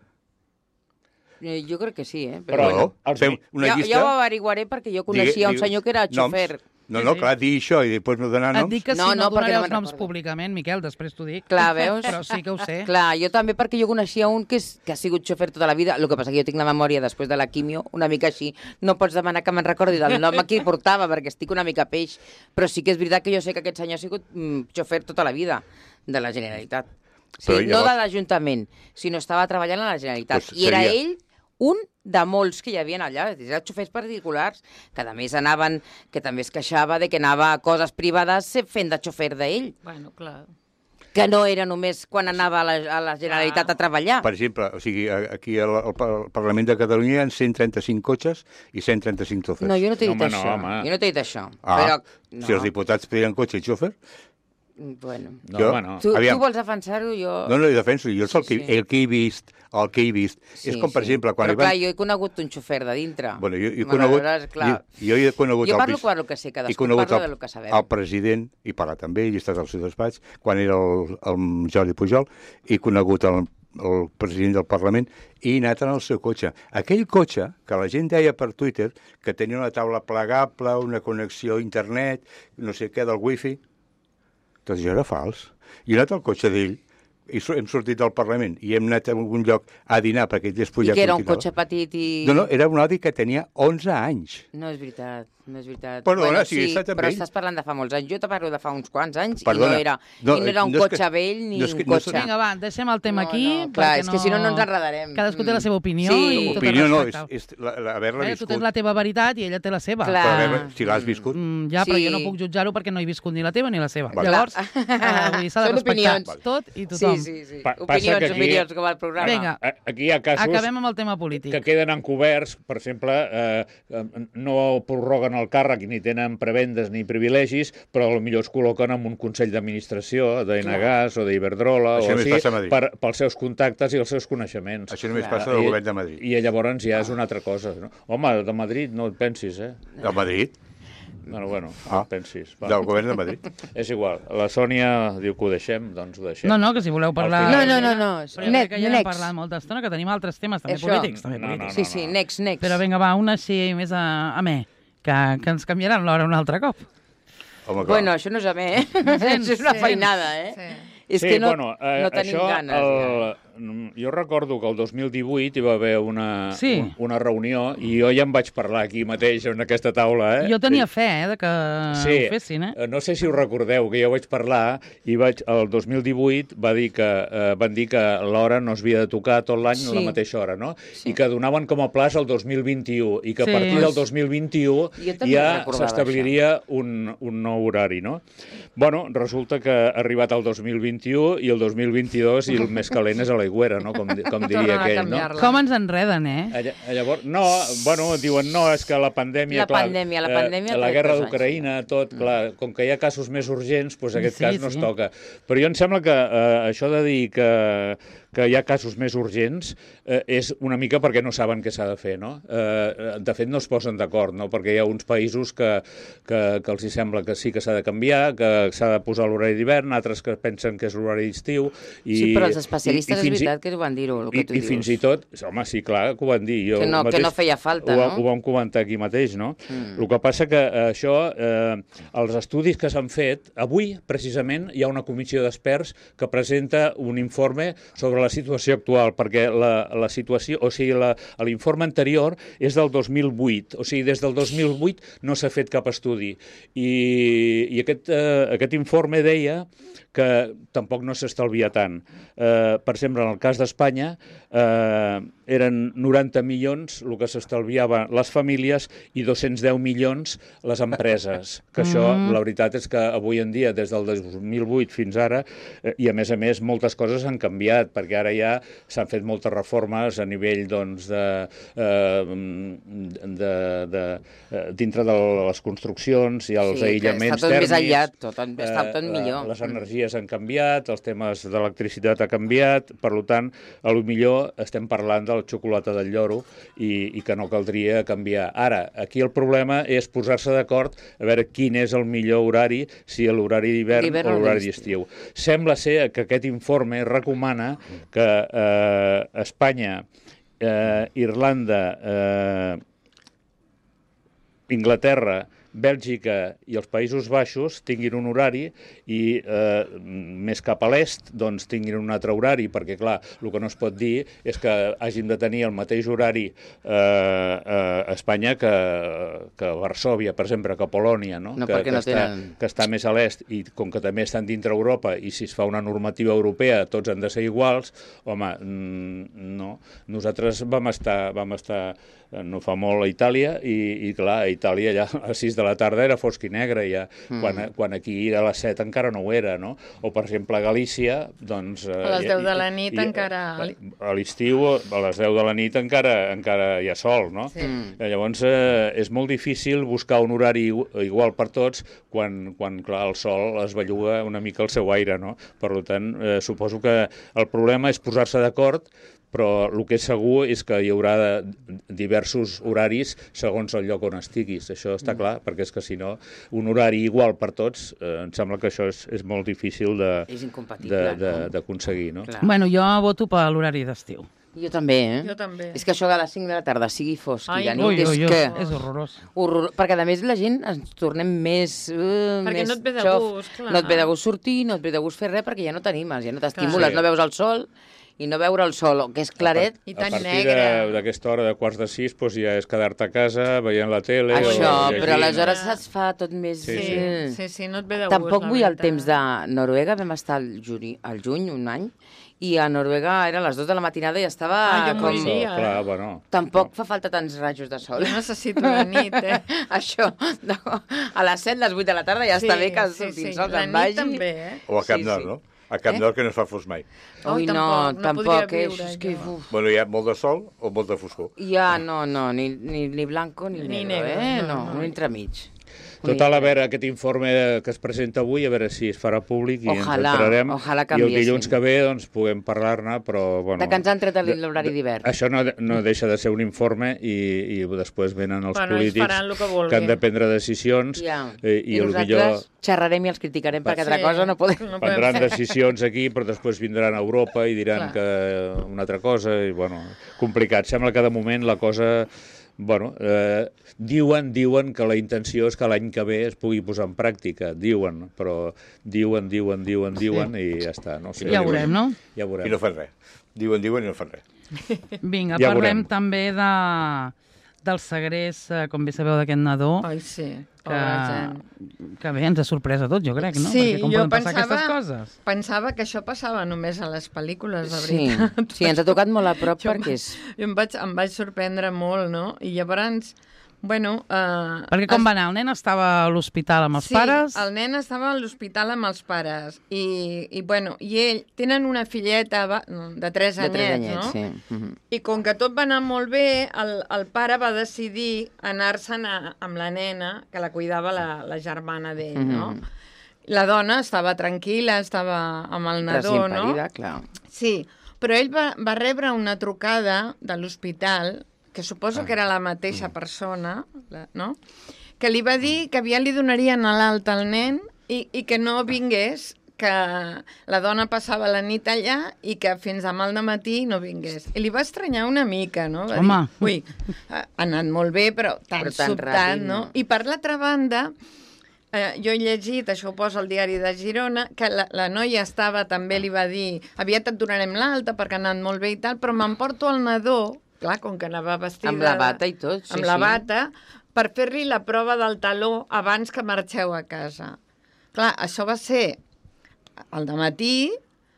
Eh, Jo crec que sí, eh? Però, Però, bueno. els Fem mi- una ja, llista... ja ho averiguaré perquè jo coneixia un senyor que era xofer. Noms? No, no, clar, dir això i després no donar Et noms. dic que si No, no, no, no perquè donaré no els me'n noms recordo. públicament, Miquel, després t'ho dic. Clar, veus? Però sí que ho sé. Clar, jo també perquè jo coneixia un que, és, que ha sigut xofer tota la vida, el que passa que jo tinc la memòria després de la quimio una mica així, no pots demanar que me'n recordi del nom a qui portava perquè estic una mica peix, però sí que és veritat que jo sé que aquest senyor ha sigut mm, xofer tota la vida de la Generalitat. Sí, Però no llavors- de l'Ajuntament, sinó estava treballant a la Generalitat. Pues I era seria- ell un de molts que hi havia allà, eren xofers particulars, que a més anaven, que també es queixava de que anava a coses privades fent de xofer d'ell, Bueno, clar. que no era només quan anava a la, a la Generalitat a treballar. Per exemple, o sigui, a- aquí al, al, al Parlament de Catalunya hi ha cent trenta-cinc cotxes i cent trenta-cinc xòfers. No, jo no t'he No, dit home, no, això. home. Jo no t'he dit això. Ah, Però, no. si els diputats pedien cotxe i xòfer... Bueno. No, Jo- home, no. Tu, Aviam. tu vols defensar-ho, jo... No, no, jo defenso, jo és el que, Sí, sí. el que he vist, el que he vist. Sí, és com, per sí. exemple, quan Però hi van... clar, jo he conegut un xofer de dintre. Bueno, jo, jo he Bueno, conegut... aleshores, clar. Jo, jo he conegut Jo el parlo pres- per lo que sé, he cadascú conegut parla el, de lo que sabem. el president, i parlat amb ell, i he estat al seu despatx, quan era el, el Jordi Pujol, he conegut el, el president del Parlament, i he anat en el seu cotxe. Aquell cotxe, que la gent deia per Twitter, que tenia una taula plegable, una connexió a internet, no sé què, del wifi, tot això era fals. I he anat al cotxe d'ell, i so- hem sortit del Parlament, i hem anat a algun lloc a dinar, perquè ell després I ja que era un continuava. cotxe petit i... No, no, era un Audi que tenia onze anys. No és veritat, no és veritat. Perdona, si sí, he estat amb però ell. estàs parlant de fa molts anys. Jo te parlo de fa uns quants anys Perdona, i no era, no, i no era un no és cotxe que- vell ni no és que- un no és- cotxe. Vinga, va, deixem el tema No, aquí. no, clar, perquè és que si no, no ens enredarem. Cadascú té la seva opinió Sí. i tot Opinió el no, és, respecte. és la, la, haver-la Eh, tu viscut. tens la teva veritat i ella té la seva. Clar. Però haver si l'has viscut. Mm, ja, però Sí. jo no puc jutjar-ho perquè no he viscut ni la teva ni la seva. Vale. Llavors, Clar. eh, vull dir, s'ha de Són respectar opinions. tot i tothom. Sí, sí, sí. Pa- passa Opinions, que aquí- opinions, com el programa. Vinga, A- Aquí hi ha casos acabem amb el tema polític. que queden encoberts, per exemple, eh, eh, no prorroguen el càrrec ni tenen prebendes ni privilegis, però potser es col·loquen en un consell d'administració d'Enagas o d'Iberdrola Això o només així, passa a Madrid. per, pels seus contactes i els seus coneixements. Això només Clar. passa del I- govern de Madrid. I llavors ja és una altra cosa. No? Home, de Madrid no et pensis, eh? De Madrid? Bueno, bueno, Ah. no et pensis. Va. Del govern de Madrid. És igual. La Sònia diu que ho deixem, doncs ho deixem. No, no, que si voleu parlar... No, no, no, no. Però jo Net, crec que ja hem next. parlat molta estona, que tenim altres temes també Això. polítics. També No, no, polítics. Sí, sí, next, next. Però vinga, va, una així més a, a me, que, que ens canviaran l'hora un altre cop. Home, clar. Bueno, això no és a mi, eh? Això és una sí. feinada, eh? Sí. És sí, que no, bueno, eh, no tenim això, ganes. el, jo recordo que el dos mil divuit hi va haver una, Sí. un- una reunió i jo ja en vaig parlar aquí mateix, en aquesta taula. Eh? Jo tenia fe, eh, de que Sí, ho fessin, eh? no sé si ho recordeu, que jo vaig parlar i vaig, el dos mil divuit va dir que, eh, van dir que l'hora no s'havia de tocar tot l'any Sí. a la mateixa hora, no? Sí. I que donaven com a plaç el dos mil vint-i-u i que Sí. a partir del dos mil vint-i-u Jo també ja recordava s'establiria un, un nou horari, no? Bueno, resulta que ha arribat el dos mil vint-i-u i el dos mil vint-i-dos i el més calent és a la l'aigüera, no? Com, com diria Tornen a aquell, no? canviar-la. Com ens enreden, eh? Lla- Llavors, no, bueno, diuen, no, és que la pandèmia... La clar, pandèmia, la eh, pandèmia la tret guerra dos anys. d'Ucraïna, tot, clar, com que hi ha casos més urgents, doncs aquest Sí, cas no sí. es toca. Però jo em sembla que eh, això de dir que, que hi ha casos més urgents eh, és una mica perquè no saben què s'ha de fer, no? Eh, de fet, no es posen d'acord, no? Perquè hi ha uns països que, que, que els hi sembla que sí que s'ha de canviar, que s'ha de posar l'horari d'hivern, altres que pensen que és l'horari d'estiu... I, Sí, però els especialistes i, i és fins i- veritat que ho van dir-ho, el I, que tu I dius. fins i tot, home, sí, clar, que ho van dir. Jo Que no- que no feia falta, ho, no? Ho vam comentar aquí mateix, no? Mm. El que passa que eh, això, eh, els estudis que s'han fet, avui, precisament, hi ha una comissió d'experts que presenta un informe sobre la situació actual, perquè la, la situació, o sigui, la- l'informe anterior és del dos mil vuit, o sigui, des del dos mil vuit no s'ha fet cap estudi. I, i aquest, eh, aquest informe deia que tampoc no s'estalvia tant. Eh, per exemple, en el cas d'Espanya, eh, eren noranta milions el que s'estalviaven les famílies i dos-cents deu milions les empreses. Que això, Mm. la veritat és que avui en dia, des del dos mil vuit fins ara, eh, i a més a més moltes coses han canviat, perquè ara ja s'han fet moltes reformes a nivell, doncs, de, eh, de, de, eh, dintre de les construccions i els Sí, que aïllaments està tot més tèrmics. aïllat, tot- està tot Eh, millor. Les energies han canviat, els temes de l'electricitat ha canviat, per tant, a lo millor estem parlant de la xocolata del lloro i, i que no caldria canviar. Ara, aquí el problema és posar-se d'acord a veure quin és el millor horari, si l'horari d'hivern D'hivern o o l'horari d'estiu. d'estiu. Sembla ser que aquest informe recomana que eh, Espanya, eh, Irlanda, eh, Inglaterra, Bèlgica i els Països Baixos tinguin un horari i eh, més cap a l'est doncs tinguin un altre horari, perquè clar, el que no es pot dir és que hàgim de tenir el mateix horari eh, a Espanya que, que a Varsòvia, per exemple, que a Polònia, no? No, que, perquè que, no està, tenen- que està més a l'est i com que també estan dintre Europa i si es fa una normativa europea tots han de ser iguals, home, mm, no. Nosaltres vam estar, vam estar eh, no fa molt a Itàlia i, i clar, a Itàlia ja a les sis de la tarda era fosc i negre ja, mm. quan, quan aquí a les set encara no ho era, no? O per exemple a Galícia, doncs... Eh, A les deu de la nit i, encara... A l'estiu, a les deu de la nit encara encara hi ha sol, no? Sí. Mm. Eh, Llavors eh, és molt difícil buscar un horari igu- igual per tots quan, quan clar, el sol es belluga una mica el seu aire, no? Per tant, eh, suposo que el problema és posar-se d'acord, però el que és segur és que hi haurà de, diversos horaris segons el lloc on estiguis. Això està clar, perquè és que si no, un horari igual per tots, eh, em sembla que això és, és molt difícil de- És de- incompatible. de- d'aconseguir, no? Clar. Bueno, jo voto per l'horari d'estiu. Jo també, eh? Jo també. És que això que a les cinc de la tarda sigui fosc Ai, i a no. nit Ui, ui, és ui, que... és horrorós. Horror... Perquè, a més, la gent ens tornem més... Uh, Perquè més no et ve de xof. gust, clar. No et ve de gust sortir, no et ve de gust fer res, perquè ja no t'animes, ja no t'estimules, Clar. Sí. no veus el sol, i no veure el sol, que és claret... I A tan partir negre. de- d'aquesta hora de quarts de sis doncs ja és quedar-te a casa veient la tele Això, o llegint. però aleshores es fa tot més... Sí, Sí, eh. sí, sí, no et ve de gust, Tampoc la vull el veritat. temps de Noruega, vam estar al juny, al juny un any, i a Noruega era a les dues de la matinada i estava Ah, jo com... moriria. Això, clar, bueno. Tampoc fa falta tants rajos de sol. Jo necessito la nit, eh? Això, no, a les set, les vuit de la tarda ja està bé que surti el sol, que la en nit vagi. també, eh? O a Camp Sí, Nord, sí. no? A Camp Eh? Nord que no es fa fos mai. Oh, Ui, no, tampoc, no tampoc, podria és, viure, és que... jo. Uf. Bueno, hi ha molt de sol o molt de foscor. Ja, no, no, ni, ni, ni blanco ni, Ni negro, negro, eh? no, No, no. un entremig. Total, a veure, aquest informe que es presenta avui, a veure si es farà públic i Ojalà, ens entrarem. ojalà I el canviessin. dilluns que ve, doncs, puguem parlar-ne, però, bueno... De que ens han tret l'horari d'hivern. Això no, no deixa de ser un informe i, i després venen els Bueno, ells polítics faran el que vulguin. que han de prendre decisions Ja. eh, i, I el nosaltres millor xerrarem i els criticarem perquè Sí, altra cosa no podem... no podem prendran fer. decisions aquí, però després vindran a Europa i diran Clar. que una altra cosa, i, bueno, complicat. Sembla que de moment la cosa... Bueno, eh, diuen, diuen que la intenció és que l'any que ve es pugui posar en pràctica, diuen, però diuen, diuen, diuen, diuen i ja està. No sé, Ja veurem, no? Ja I veurem. no fan res. Diuen, diuen i no fan res. Vinga, Ja parlem veurem. també de, del segrest, eh, com bé sabeu, d'aquest nadó, Ai, sí, que, pobra gent. que bé, ens ha sorprès a tots, jo crec, no? Sí, Perquè com jo poden passar pensava- aquestes coses? Pensava que això passava només a les pel·lícules, de Sí, veritat. sí, ens ha tocat molt a prop Jo em perquè va- és... Jo em vaig, em vaig sorprendre molt, no? I llavors, Bueno... Uh, Perquè com va anar? El nen estava a l'hospital amb els sí, pares? Sí, el nen estava a l'hospital amb els pares. I, i, bueno, i ell... Tenen una filleta va, de tres De tres anyets, anyets, no? sí. Mhm. I com que tot va anar molt bé, el, el pare va decidir anar-se'n a- amb la nena, que la cuidava la, la germana d'ell, no? Mhm. La dona estava tranquil·la, estava amb el nadó, Recient no? parida, clar. Sí, però ell va, va rebre una trucada de l'hospital, que suposo que era la mateixa persona, la- no? Que li va dir que aviat li donarien a l'alta al nen i, i que no vingués, que la dona passava la nit allà i que fins a mal de matí no vingués. I li va estranyar una mica, no? Va Home. dir, ui, ha anat molt bé, però tan, Però tan sobtat, ràpid, no? no? I per l'altra banda, Eh, jo he llegit, això ho posa al diari de Girona, que la, la noia estava, també li va dir, aviat et donarem l'alta perquè ha anat molt bé i tal, però m'emporto el nadó, clar, com que anava vestida... Amb la bata i tot, sí, Amb la sí. bata, per fer-li la prova del taló abans que marxeu a casa. Clar, això va ser al dematí,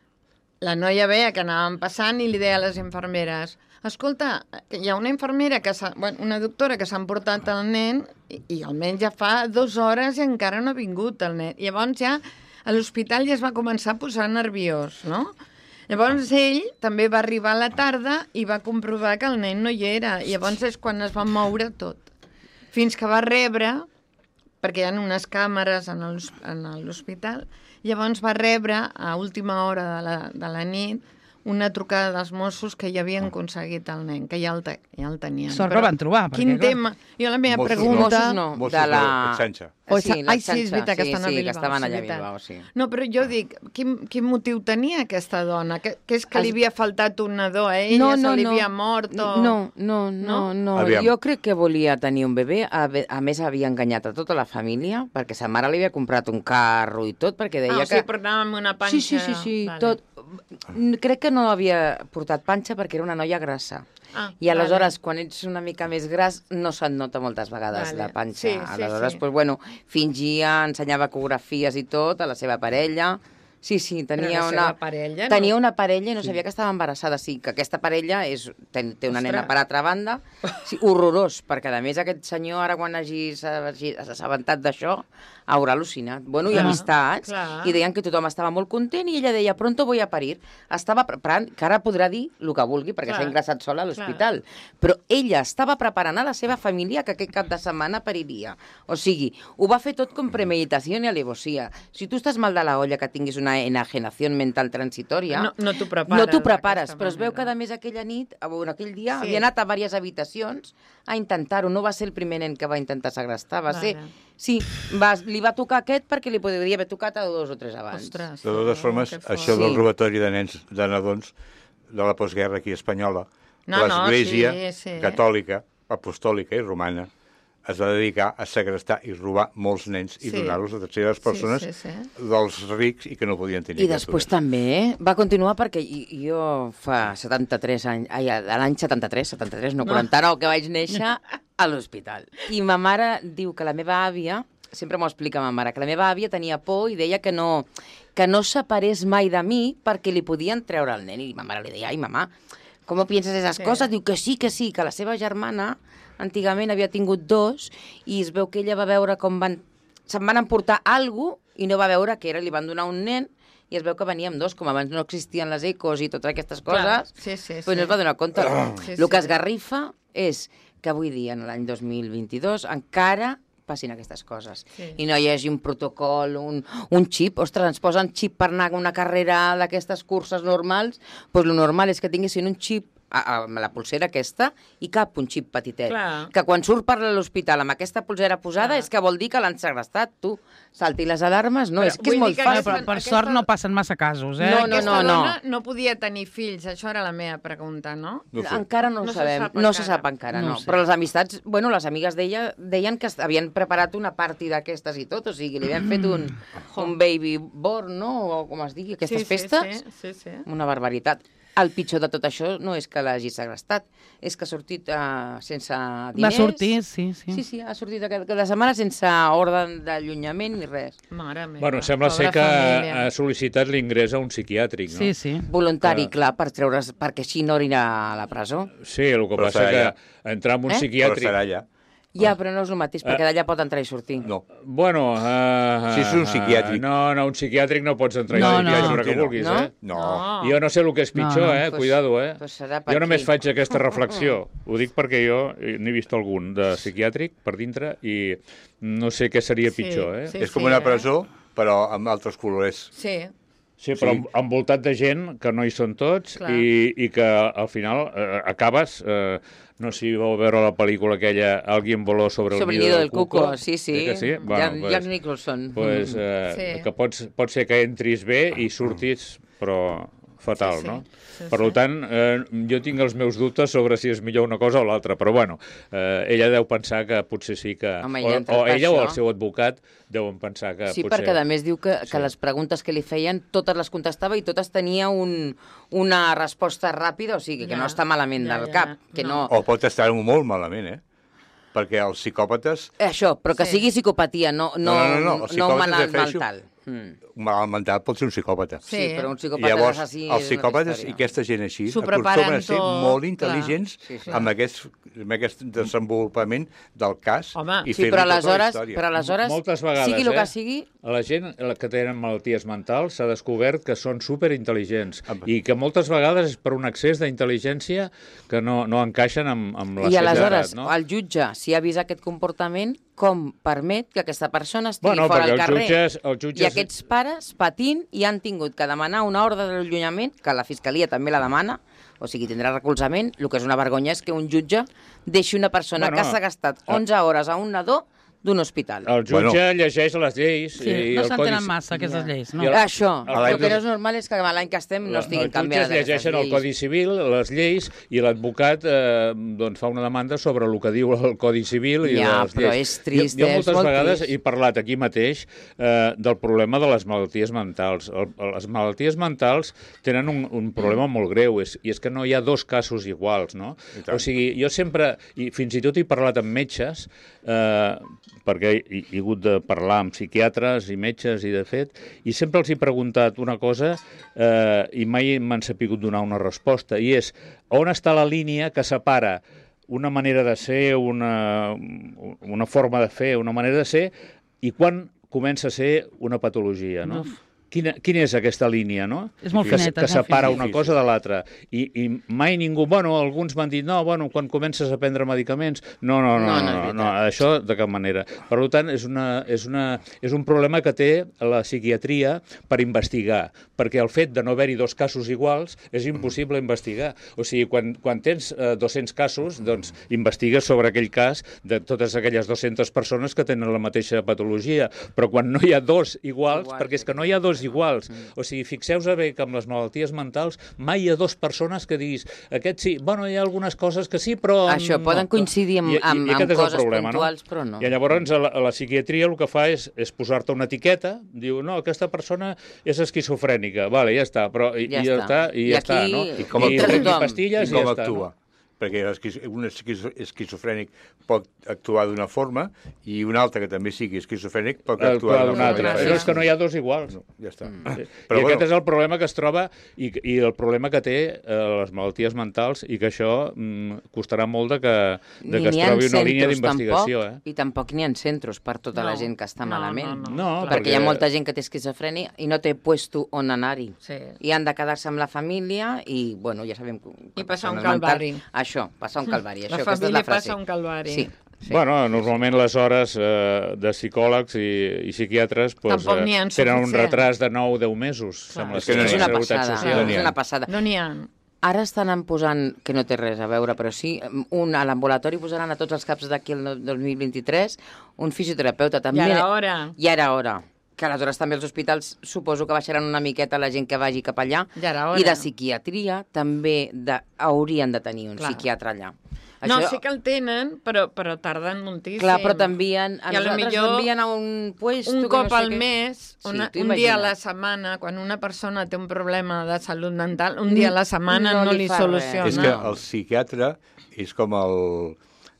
la noia veia que anàvem passant i li deia a les infermeres: escolta, que hi ha una infermera, que s'ha- bueno, una doctora que s'ha emportat el nen i, i almenys ja fa dues hores i encara no ha vingut el nen. Llavors ja a l'hospital ja es va començar a posar nerviós, no? Llavors ell també va arribar a la tarda i va comprovar que el nen no hi era. Llavors és quan es va moure tot. Fins que va rebre, perquè hi ha unes càmeres en l'hos- en l'hospital, llavors va rebre a última hora de la, de la nit una trucada dels Mossos que ja havien aconseguit el nen, que ja el, te, ja el tenien. Sort que el van trobar, perquè, Quin clar. tema... Jo la meva Mossos pregunta... Mossos no, Mossos de la... de Sanxa. Oh, Sí, la ai, sí, és Sanxa, veritat que sí, estan a sí, Bilbao. que estaven sí, allà a veritat. Bilbao, sí. No, però jo dic, quin, quin motiu tenia aquesta dona? Que, que és que li havia faltat un nadó a ella, se li havia mort o... No, no, no, no. Aviam. Jo crec que volia tenir un bebè. A, ve- a més, havia enganyat a tota la família, perquè sa mare li havia comprat un carro i tot, perquè deia Ah, o que... sigui, però anava amb una panxa... Sí, sí, sí, sí, Vale. tot. Crec que no havia portat panxa perquè era una noia grassa. Ah, I aleshores, vale. quan ets una mica més gras, no se't nota moltes vegades Vale. la panxa. Sí, sí, aleshores, sí. Pues, bueno, fingia, ensenyava ecografies i tot a la seva parella. Sí, sí, tenia la una... seva parella, no? Tenia una parella i no sabia que estava embarassada. Sí, que aquesta parella és, té, té una Ostres. nena per altra banda. Sí, horrorós, perquè a més aquest senyor ara quan hagi hagi- s'ha assabentat d'això haurà al·lucinat. Bueno, i Clar, amistats, clar. i deien que tothom estava molt content i ella deia, pronto voy a parir. Estava preparant, que ara podrà dir el que vulgui perquè Clar. s'ha ingressat sola a l'hospital, però ella estava preparant a la seva família que aquest cap de setmana pariria. O sigui, ho va fer tot con premeditació i alevosía. Si tu estàs mal de la olla que tinguis una enajenació mental transitòria, No, no t'ho prepares. no t'ho prepares, d'aquesta però es veu que, manera. a més, aquella nit, o bueno, aquell dia, Sí. havia anat a diverses habitacions a intentar-ho. No va ser el primer nen que va intentar segrestar, va Vale. ser... Sí, va, li va tocar aquest perquè li podria haver tocat a dos o tres abans. Ostres. De totes formes, que fort. això Sí. del robatori de nens, de nadons, de la postguerra aquí espanyola, No, no, l'Església sí, sí. catòlica, apostòlica i romana, es va dedicar a segrestar i robar molts nens i Sí. donar-los a terceres persones Sí, sí, sí. dels rics i que no podien tenir I després també va continuar perquè i- jo fa setanta-tres anys, ai, l'any setanta-tres, setanta-tres, no quaranta-nou, que vaig néixer a l'hospital. I ma mare diu que la meva àvia, sempre m'ho explica ma mare, que la meva àvia tenia por i deia que no, que no separés mai de mi perquè li podien treure el nen. I ma mare li deia, ai, mamà, com pienses esas Sí. coses? Diu que sí, que sí, que la seva germana antigament havia tingut dos i es veu que ella va veure com van... se'n van emportar alguna cosa i no va veure que era, li van donar un nen i es veu que venia amb dos, com abans no existien les ecos i totes aquestes coses, Clar, sí, sí, pues no sí. es va donar compte. Sí, El sí. que esgarrifa és que avui dia, en l'any dos mil vint-i-dos, encara passin aquestes coses. Sí. I no hi hagi un protocol, un, un xip. Ostres, ens posen xip per anar a una carrera d'aquestes curses normals, doncs el normal és que tinguessin un xip a, a, amb la pulsera aquesta i cap un xip petitet. Clar. Que quan surt per l'hospital amb aquesta pulsera posada Clar. és que vol dir que l'han segrestat, tu. Salti les alarmes, no, Però és que és vull molt dir que Bueno, fàcil. però per aquesta- sort no passen massa casos, eh? No, no, Aquesta no, no. dona no podia tenir fills, això era la meva pregunta, no? No ho sé. Encara no ho No se sabem, sap no se encara. sap encara, No no. ho sé. Però les amistats, bueno, les amigues d'ella deien que est- havien preparat una party d'aquestes i tot, o sigui, li havien fet un, un baby born, no? O com es digui, aquestes sí, festes. Sí, sí, sí. Una barbaritat. El pitjor de tot això no és que l'hagi segrestat, és que ha sortit uh, sense diners. Va sortir, sí, sí. Sí, sí, ha sortit aquest cap de setmana sense ordre d'allunyament ni res. Mare meva. Bueno, sembla pobra ser que família. ha sol·licitat l'ingrés a un psiquiàtric, no? Sí, sí. Voluntari, Ah. clar, per treure's, perquè així no anirà a la presó. Sí, el que Però passa serà que allà. entrar en un Eh? Però psiquiàtric... serà allà. Ja, però no és el mateix, perquè d'allà pot entrar i sortir. No. Bueno... Uh, Si és un psiquiàtric. No, no, un psiquiàtric no pots entrar No, i sortir no. a l'hora que No. vulguis, No? eh? No. Jo no sé el que és pitjor, No, no. eh? Pues- Cuidado, eh? pues serà per Jo només aquí. faig aquesta reflexió. Ho dic perquè jo n'he vist algun de psiquiàtric per dintre i no sé què seria Sí, pitjor, eh? sí. És com una presó, però amb altres colors. Sí. Sí, però Sí. sí. envoltat de gent que no hi són tots Clar. i, i que al final eh, acabes... Eh, no sé si vau veure la pel·lícula aquella Alguien voló sobre, Sobre el el nido nido del cuco. sí, sí. Eh que sí? Jack, Bueno, Jack pues, Nicholson. pues, Mm. eh, Sí. que pots, pot ser que entris bé i surtis, però fatal, Sí, sí. no? Sí, per sí. tant, eh, jo tinc els meus dubtes sobre si és millor una cosa o l'altra, però bueno, eh, ella deu pensar que potser sí que... Home, o, ja entre o ella o això- el seu advocat deuen pensar que Sí, potser... perquè a més diu que, que Sí. les preguntes que li feien totes les contestava i totes tenia un, una resposta ràpida, o sigui, que Ja, no està malament ja, del ja, cap. Que no. no. O pot estar molt malament, eh? Perquè els psicòpates, Això, però que Sí. sigui psicopatia, no, no, No, no, no, no, els psicòpates manal refereixo- mental. Mm. mal mental pot ser un psicòpata. Sí. Sí, però un I psicòpata llavors, assassí els és una psicòpates altra i història. aquesta gent així S'ho acostumen preparen a ser tot, molt clar. intel·ligents Sí, sí. amb, aquest, amb aquest desenvolupament del cas Home. i Sí, fer-li però tota la aleshores, història. però aleshores Moltes vegades, sigui el eh? que sigui, A la gent que tenen malalties mentals s'ha descobert que són superintel·ligents Apa. i que moltes vegades és per un excés d'intel·ligència que no, no encaixen amb, amb la i seva aleshores edat, no? el jutge, si ha vist aquest comportament, com permet que aquesta persona estigui Bueno, fora perquè al els carrer? jutges- els jutges- I aquests pares, patint, i han tingut que demanar una ordre d'allunyament, que la Fiscalia també la demana, o sigui, tindrà recolzament. El que és una vergonya és que un jutge deixi una persona Bueno, que s'ha gastat onze hores a un nadó d'un hospital. El jutge Bueno. llegeix les lleis Sí, i no el s'entenen codi... massa, aquestes lleis, no? I el- Això, el- el, el- que no és normal és que l'any que estem no estiguin els canviades jutges aquestes llegeixen el lleis. Codi Civil, les lleis, i l'advocat eh, doncs fa una demanda sobre el que diu el Codi Civil i Ja, les però lleis. és trist, jo, jo és moltes molt vegades trist. he parlat aquí mateix eh, del problema de les malalties mentals. El, les malalties mentals tenen un, un problema molt greu, és, i és que no hi ha dos casos iguals, no? I tant. O sigui, jo sempre, i fins i tot he parlat amb metges, eh, perquè he, he hagut de parlar amb psiquiatres i metges, i de fet, i sempre els he preguntat una cosa eh, i mai m'han sapigut donar una resposta, i és on està la línia que separa una manera de ser, una, una forma de fer, una manera de ser, i quan comença a ser una patologia, no? Uf. Quina, quina és aquesta línia, no? És molt que, fineta, que és molt separa fineta. una cosa de l'altra. I, I mai ningú... Bueno, alguns m'han dit, no, bueno, quan comences a prendre medicaments... No, no, no, No, no, no és no, veritat. no, això de cap manera. Per tant, és, una, és, una, és un problema que té la psiquiatria per investigar, perquè el fet de no haver-hi dos casos iguals és impossible investigar. O sigui, quan, quan tens eh, dos-cents casos, doncs investigues sobre aquell cas de totes aquelles dues-centes persones que tenen la mateixa patologia, però quan no hi ha dos iguals, Iguals, perquè és que no hi ha dos iguals. O sigui, fixeu-vos bé que amb les malalties mentals mai hi ha dues persones que diguis aquest sí, bueno, hi ha algunes coses que sí, però... Això, poden coincidir amb- I- i- amb- i aquest amb és el coses problema, puntuals, no? però no. I llavors a la, a la psiquiatria el que fa és, és posar-te una etiqueta, diu, no, aquesta persona és esquizofrènica, vale, ja està, però i, Ja i ja està. està, i I ja està, aquí- no? I com I, actua. i, i pastilles I i com ja està, actua. no? Perquè l'esquiz- un esquizo- esquizofrènic pot actuar d'una forma i un altre que també sigui esquizofrènic pot actuar Actuar d'una d'una altra. forma. Però és que no hi ha dos iguals. No, ja està. Mm. I Però aquest bueno, és el problema que es troba i, i el problema que té eh, les malalties mentals i que això mm, costarà molt de que, de Ni que es n'hi ha trobi una línia centres, d'investigació. tampoc, Eh? I tampoc n'hi ha centros per tota No, la gent que està no, malament. no, no. No, perquè, perquè- hi ha molta gent que té esquizofrènia i no té puesto on anar-hi. Sí. I han de quedar-se amb la família i, bueno, ja sabem... que- I passar un persones calvari. mentals- Això, passar un calvari. La Això, aquesta és família la frase. passa un calvari. Sí. Sí. Bueno, normalment les hores eh, de psicòlegs i, i psiquiatres pues, Tampoc n'hi ha tenen un suficient. retras de nou o deu mesos. Clar. Sembla És que no És n'hi ha. una Seguretat passada, Social. No n'hi és ha. una passada. No n'hi ha. Ara estan posant, que no té res a veure, però sí, un, a l'ambulatori posaran a tots els caps d'aquí el dos mil vint-i-tres un fisioterapeuta. També, Ja era hora. Ja era hora. Que aleshores també els hospitals suposo que baixaran una miqueta la gent que vagi cap allà. Ja era hora. I de psiquiatria també de, haurien de tenir un Clar. psiquiatre allà. No, sí que el tenen, però, però tarden moltíssim. Clar, però t'envien... A I a lo nosaltres millor t'envien a un puesto... un que cop no sé al què. mes, Sí, una, tu un dia a imagina't. la setmana, quan una persona té un problema de salut mental, un dia a la setmana No no, li li fa soluciona. res. és que el psiquiatre és com el,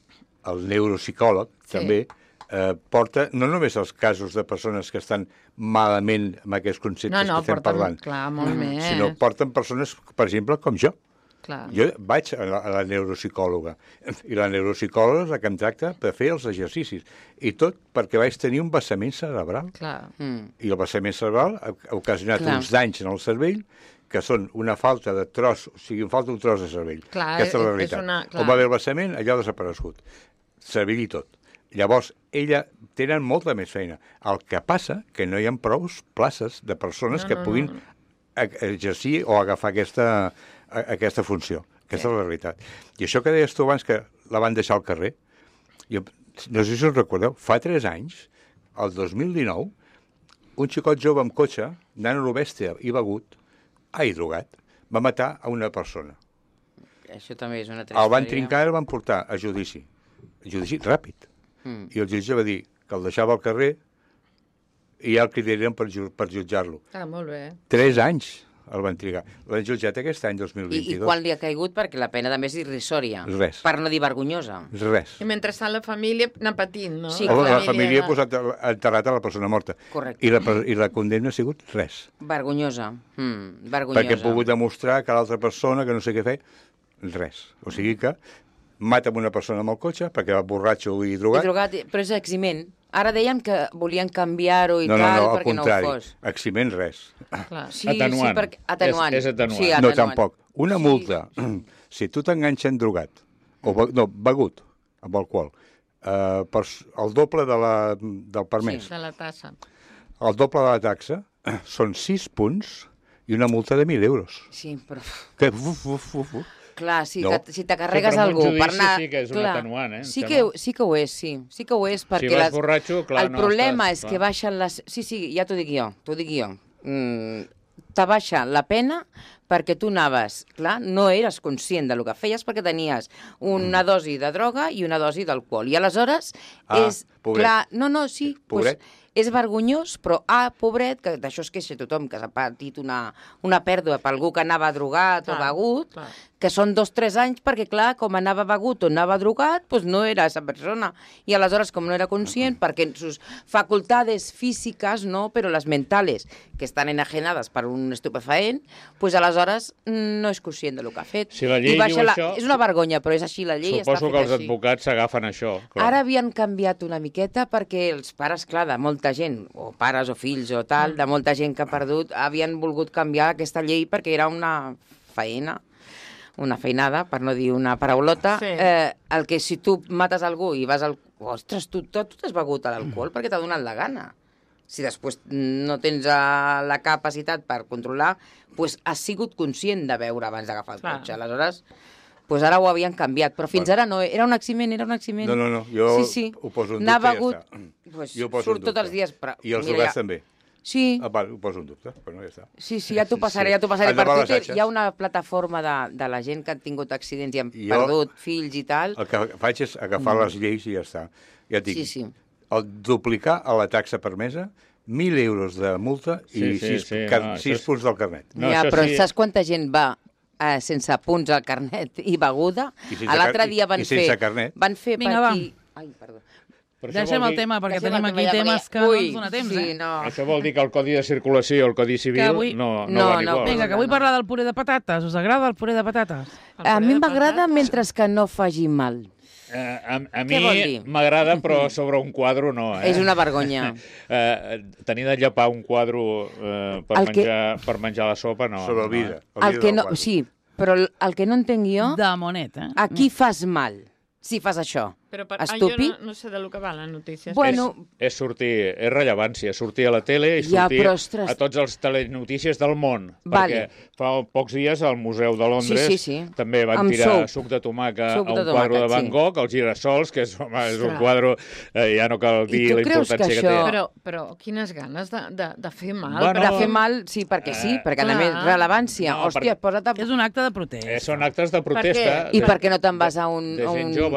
el neuropsicòleg, Sí. també, eh, porta no només els casos de persones que estan malament amb aquests conceptes No, no, que estem porten, parlant, clar, molt més. sinó porten persones, per exemple, com jo, Clar. Jo vaig a la, a la neuropsicòloga, i la neuropsicòloga és la que em tracta per fer els exercicis, i tot perquè vaig tenir un vessament cerebral. Clar. Mm. I el vessament cerebral ha ha ocasionat Clar. uns danys en el cervell que són una falta de tros, o sigui, em falta un tros de cervell. Clar, Aquesta és la és realitat. una- clar. On va haver el vessament, allò ha desaparegut. Cervell i tot. Llavors, ella tenen molta més feina. El que passa que no hi ha prou places de persones No, que no, puguin no. e- exercir o agafar aquesta, a- aquesta funció. Aquesta Sí. és la realitat. I això que deies tu abans, que la van deixar al carrer, jo, no sé si us recordeu, fa tres anys, el dos mil dinou, un xicot jove amb cotxe, anant a lo bèstia i begut, ai, drogat, va matar a una persona. Això també és una altra El van història. trincar i el van portar a judici. Judici ràpid. Mm. I el jutge va dir que el deixava al carrer i ja el cridarien per, ju per jutjar-lo. Ah, molt bé. Tres anys el van trigar. L'han jutjat aquest any, dos mil I, I vint-i-dos. quan li ha caigut? Perquè la pena també és irrisòria. Res. Per no dir vergonyosa. Res. I mentrestant la família anar patint, no? Sí, La, clar. la família ha posat ha enterrat a la persona morta. Correcte. I la, I la condemna ha sigut res. Vergonyosa. Mm, vergonyosa. Perquè he pogut demostrar que l'altra persona, que no sé què fer, res. O sigui que mata una persona amb el cotxe perquè va borratxo i I drogat. drogat, però és eximent. Ara deien que volien canviar-ho i no, no, tal no, al perquè no ho contrari. fos. Eximent res. Clar. Sí, Atenuant. sí, perquè... Atenuant. És- és atenuant. Sí, No, atenuant. tampoc. Una Sí. multa, si tu t'enganxen drogat, o be no, begut, amb alcohol, eh, per s- el doble de la, del permès, De la tassa. el doble de la taxa, són sis punts i una multa de mil euros. Sí, però... Que, uf, uf, uf, uf. Clar, sí, No. que si t'acarregues Sí, però en un algú per judici anar... sí que és un clar, atenuant, eh, em Sí sembla. que, sí que ho és, sí. Sí que ho és, perquè... vas les... borratxo, clar, El no problema estàs, és clar. que baixen les... Sí, sí, ja t'ho dic jo, t'ho dic jo. Mm, te baixa la pena perquè tu anaves, clar, no eres conscient del que feies perquè tenies una dosi de droga i una dosi d'alcohol. I aleshores Ah, és... pobret. Clar, no, no, sí, Pobret. pues, és vergonyós, però, ah, pobret, que d'això es queixa tothom, que s'ha patit una, una pèrdua per algú que anava drogat o Clar, begut, clar. que són dos, tres anys, perquè, clar, com anava begut o anava drogat, doncs no era esa persona. I aleshores, com no era conscient, perquè sus facultades físiques, no, però les mentales, que estan enajenades per un estupefaent, doncs aleshores mm, no és conscient del que ha fet. Si la llei I baixa diu la... això, És una vergonya, però és així, la llei Suposo està que els feta així. advocats s'agafen a això. Clar. Ara havien canviat una miqueta perquè els pares, clar, de molta gent, o pares o fills o tal, de molta gent que ha perdut, havien volgut canviar aquesta llei perquè era una feina, una feinada, per no dir una paraulota, Sí. eh, el que si tu mates algú i vas al... Ostres, tu, tu, tu t'has begut a l'alcohol perquè t'ha donat la gana. Si després no tens eh, la capacitat per controlar, doncs has sigut conscient de beure abans d'agafar el Clar. cotxe. Aleshores, doncs ara ho havien canviat, però fins ara no, era un eximent, era un eximent. No, no, no, jo sí, sí. ho poso en Anar dubte i ja begut, està. Pues, Jo ho poso en surt tots dubte. els dies. Però, I els mira, drogats ja- també. Sí, Ah, val, ho poso en dubte, però no, ja està. sí, sí, ja t'ho Sí, passaré, sí. ja t'ho passaré per Endavant les Twitter. atxes. Hi ha una plataforma de, de la gent que han tingut accidents i han Jo- perdut fills i tal. El que faig és agafar les lleis i ja està. Ja et dic, Sí, sí. el duplicar a la taxa permesa, mil euros de multa i Sí, sí, sis, sí, ca- no, això sis és- punts del carnet. No, ja, això però sí. saps quanta gent va eh, sense punts al carnet i beguda? I sense A l'altre car- dia van i sense fer... carnet. Van fer Vinga, per va. aquí... Ai, perdó. Però això Deixem vol el dir- tema, perquè Deixem tenim el aquí tema, ja, temes perquè- que no Ui, ens dona temps, sí, eh? no. Això vol dir que el Codi de Circulació i el Codi Civil Que avui- no, no, No, van no, igual. Vinga, que vull no. parlar del puré de patates. Us agrada el puré de patates? A mi m'agrada mentre que no faci mal. Eh, a, a Què vol mi dir? m'agrada, però sobre un quadre no. Eh? És una vergonya. Eh, tenir de llepar un quadre eh, per, El que- menjar, per menjar la sopa, no. Sobre el no, vidre. eh? El que no, sí, però el el que no entenc jo, De monet, eh? aquí fas mal, si fas això. Però per, ah, Estúpid. jo no, no sé de lo que va la notícia. Bueno, És, és sortir, és rellevància, sortir a la tele i Ja, sortir però, ostres. a tots els telenotícies del món. Vale. Perquè fa pocs dies al Museu de Londres Sí, sí, sí. també van Amb tirar suc. suc de tomàquet Suc a de un quadre de tomàquet, Van sí. Gogh, els girassols, que és, home, és un Ostres. quadre, eh, ja no cal I dir tu la creus que importància que, això- té. Però, però quines ganes de, de, de fer mal. Bueno, de però- fer mal, sí, perquè sí, Eh, perquè a clar. més rellevància. No, Hòstia, perquè- posa't a... És un acte de protesta. Eh, són actes de protesta. què? I de- per què no te'n vas a un... de a gent un... jove.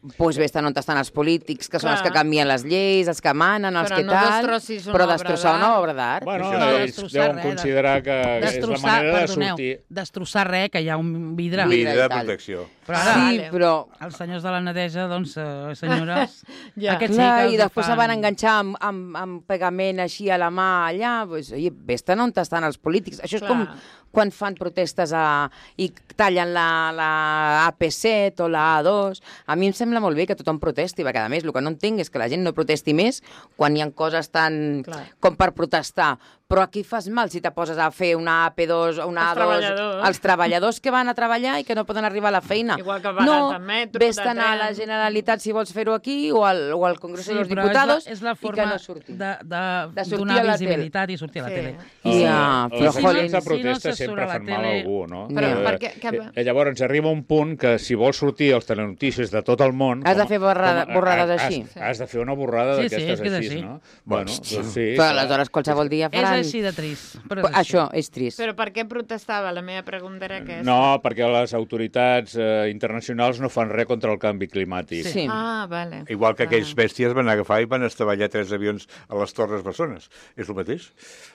pues vés-te'n on estan els polítics, que són Clar. els que canvien les lleis, els que manen, els Però que no tal... destrossis una però obra destrossar una d'art. obra d'art. Bueno, No, ells destrossar deuen res, considerar que és la Destrossar, manera de perdoneu, sortir... destrossar res, que hi ha un vidre. Vidre. Vidre de i tal. protecció. Però ara, Sí, vale. però... els senyors de la neteja, doncs, eh, senyores, Ja. aquests sí Clar, que els i després fan- se van enganxar amb, amb, amb pegament així a la mà allà, pues, oi, vés-te'n on estan els polítics. Això és Clar. com quan fan protestes a, i tallen la, la A P set o la A dos. A mi em sembla molt bé que tothom protesti, perquè a més el que no entenc és que la gent no protesti més quan hi ha coses tan Clar. com per protestar. Però aquí fas mal si te poses a fer una A P dos o una Els A dos... treballadors. Els treballadors que van a treballar i que no poden arribar a la feina. Igual que van no, de metro, vés-te'n de a la tren. Generalitat si vols fer-ho aquí o al, o al Congreso de los però Diputados és la, és la i que forma no surti. de, de, De sortir donar a la visibilitat i sortir a la Sí. tele. I, I, ah, els però, actes jolín, de si no protesta se surt sempre a la fan mal a tele- algú, no? Però Eh, per què- que- eh, llavors arriba un punt que si vols sortir als telenotícies de tot el món... Has de com- fer borrada- com- borrades has- així. Has, has de fer una borrada Sí, sí, d'aquestes és que és així, així. no? Bueno, doncs sí, Però clar. aleshores qualsevol dia És faran... així de trist. Però és Però així. això és trist. Però per què protestava? La meva pregunta era aquesta. No, perquè les autoritats eh, internacionals no fan res contra el canvi climàtic. Sí. Ah, vale. Igual que aquells Ah. bèsties van agafar i van estavellar tres avions a les Torres Bessones. És el mateix.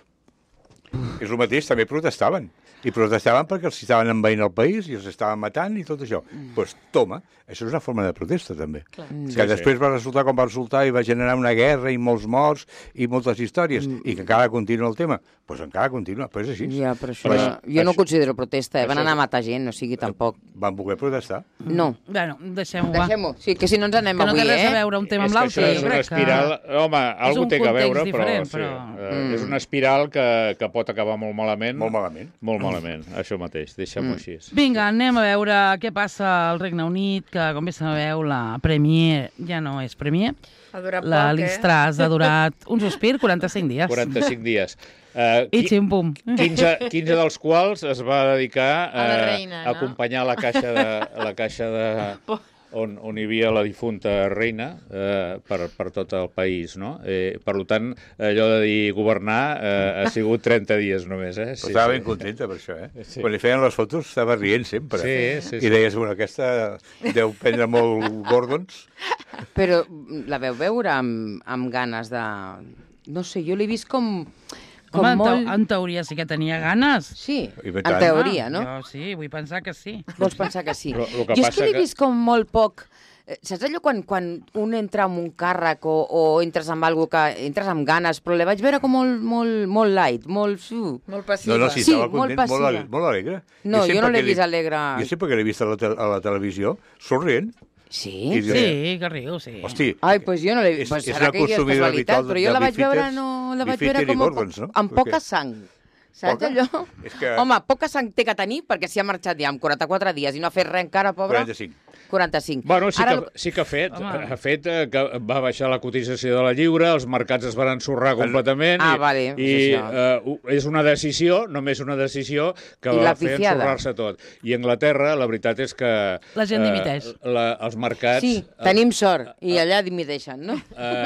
És el mateix, també protestaven. I protestaven perquè els estaven envaint el país i els estaven matant i tot això. Doncs pues, toma, això és una forma de protesta, també. Clar. Que Sí, després sí. va resultar com va resultar i va generar una guerra i molts morts i moltes històries. I que encara continua el tema. Doncs pues encara continua, però és així. Ja, però això... Però això- jo no ho això- considero protesta, eh? Van això- anar a matar gent, o sigui, tampoc. Van voler protestar. No. Bueno, deixem-ho, va. Deixem-ho. Sí, que si no ens anem Que no avui, té res a eh? veure un tema És amb que l'altre. això és jo una crec espiral... Que... Home, algú un té que context veure, diferent, però, però- sí. Eh, és una espiral que, que pot acabar molt malament. Molt malament. Molt malament, això mateix, deixem-ho així. Vinga, anem a veure què passa al Regne Unit, que, com bé sabeu, la Premier ja no és Premier. Ha durat La poc, Liz eh? Truss ha durat un sospir, quaranta-cinc dies. quaranta-cinc dies. Uh, I xim-pum. quinze, quinze dels quals es va dedicar A la eh, reina, no? a acompanyar la caixa de, la caixa de, Po- on, on hi havia la difunta reina eh, per, per tot el país, no? Eh, per tant, allò de dir governar eh, ha sigut trenta dies només, eh? Sí, estava ben contenta per això, eh? Sí. Quan li feien les fotos estava rient sempre. Sí, sí, sí. I deies, bueno, aquesta deu prendre molt Gordons. Però la veu veure amb, amb ganes de... No sé, jo l'he vist com... com Home, en, molt... teo en teoria sí que tenia ganes. Sí, I per en tant- teoria, Ah, no? Jo sí, vull pensar que sí. Vols pensar que sí. Però lo que jo és passa que l'he que- vist com molt poc... eh, Saps allò quan, quan un entra en un càrrec o, o entres amb algo que entres amb ganes, però la vaig veure com molt, molt, molt light, molt... Uh. Molt passiva. No, no, sí, Sí, estava molt content, molt, passiva. ale- molt alegre. No, jo sempre no l'he que li- vist alegre. Jo sempre que l'he vist a la, te a la televisió, somrient. Sí? I Sí, deia, que riu, sí. hosti, Ai, doncs jo no l'he És- vist. Pues és serà el que hi ha consumidor casualitat, habitual però jo de la vaig veure, Beefeaters- no, la vaig veure Beefeater i com a Gordons, poc- no? amb O què? poca sang. Saps Poca? allò? És que- Home, poca sang té que tenir perquè s'hi ha marxat ja amb quaranta-quatre dies i no ha fet res encara, pobre. quaranta-cinc. quaranta-cinc. Bueno, sí, Ara, que, sí que ha fet. Home. Ha fet eh, que va baixar la cotització de la lliure, els mercats es van ensorrar completament Ah, i, vale, i és això. eh, és una decisió, només una decisió, que I va la fer pifiada. ensorrar-se tot. I a Anglaterra, la veritat és que... La gent dimiteix. La, els mercats... sí, tenim sort. I allà dimiteixen, no?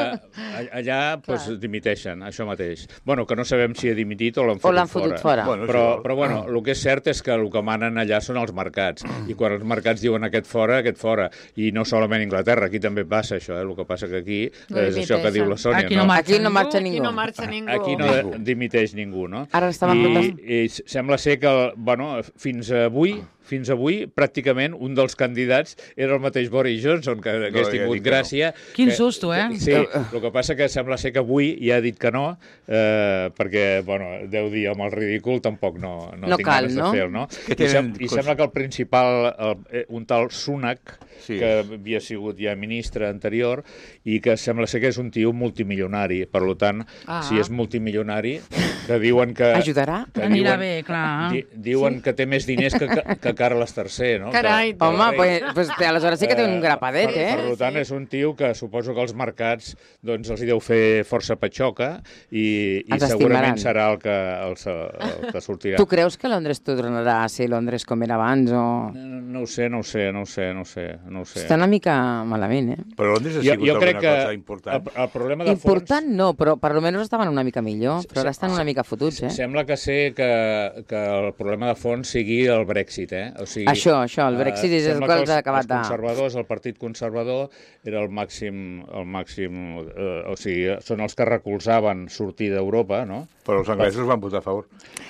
Eh, allà pues, dimiteixen, això mateix. Bueno, que no sabem si ha dimitit o l'han O fotut, l'han fotut fora. Bueno, Però, sí. però bueno, el que és cert és que el que manen allà són els mercats. I quan els mercats diuen aquest fora, aquest fora. I no solament a Anglaterra, aquí també passa això. Eh? El que passa que aquí No és això que dimiteixen. diu la Sònia. Aquí no marxa Aquí no ningú. marxa Aquí ningú. no marxa ningú. Aquí no Ningú. dimiteix ningú, no? Ara estaven I, protestant. I sembla ser que, bueno, fins avui, fins avui, pràcticament, un dels candidats era el mateix Boris Johnson, que hagués ja tingut dic que no. gràcia. Quin que- susto, eh? Sí, el que passa que sembla ser que avui ja ha dit que no, eh, perquè, bueno, deu dir amb el ridícul tampoc no, no, No tinc cal, ganes no? de fer-ho, no? Que I, sem tenen I cons- sembla que el principal, el, eh, un tal Sunak, Sí. que havia sigut ja ministre anterior, i que sembla ser que és un tio multimilionari. Per tant, Ah. si és multimilionari, que diuen que... Ajudarà? que Anirà diuen- bé, clar. Di, diuen sí. que té més diners que, que, que Carles tercer, no? Carai, que, tu. Home, pues, pues, aleshores sí que té un Eh, grapadet, per, eh? Per tant, és un tio que suposo que els mercats doncs, els hi deu fer força patxoca i, i Els segurament estimaran. serà el que, el, el que sortirà. Tu creus que Londres tornarà a ser Londres com era abans o... No, no ho sé, no ho sé, no ho sé, no ho sé. No ho sé. Està una mica malament, eh? Però Londres ha Jo, sigut jo crec alguna que cosa el, important. el problema de Important fons... no, però per almenys estaven una mica millor, però ara estan una mica fotuts, eh? Sembla que sé que, que el problema de fons sigui el Brexit, eh? O sigui, això, això, el Brexit és el que els ha acabat de... Els conservadors, el Partit Conservador, era el màxim, el màxim eh, o sigui, són els que recolzaven sortir d'Europa, no? Però els anglesos van votar a favor.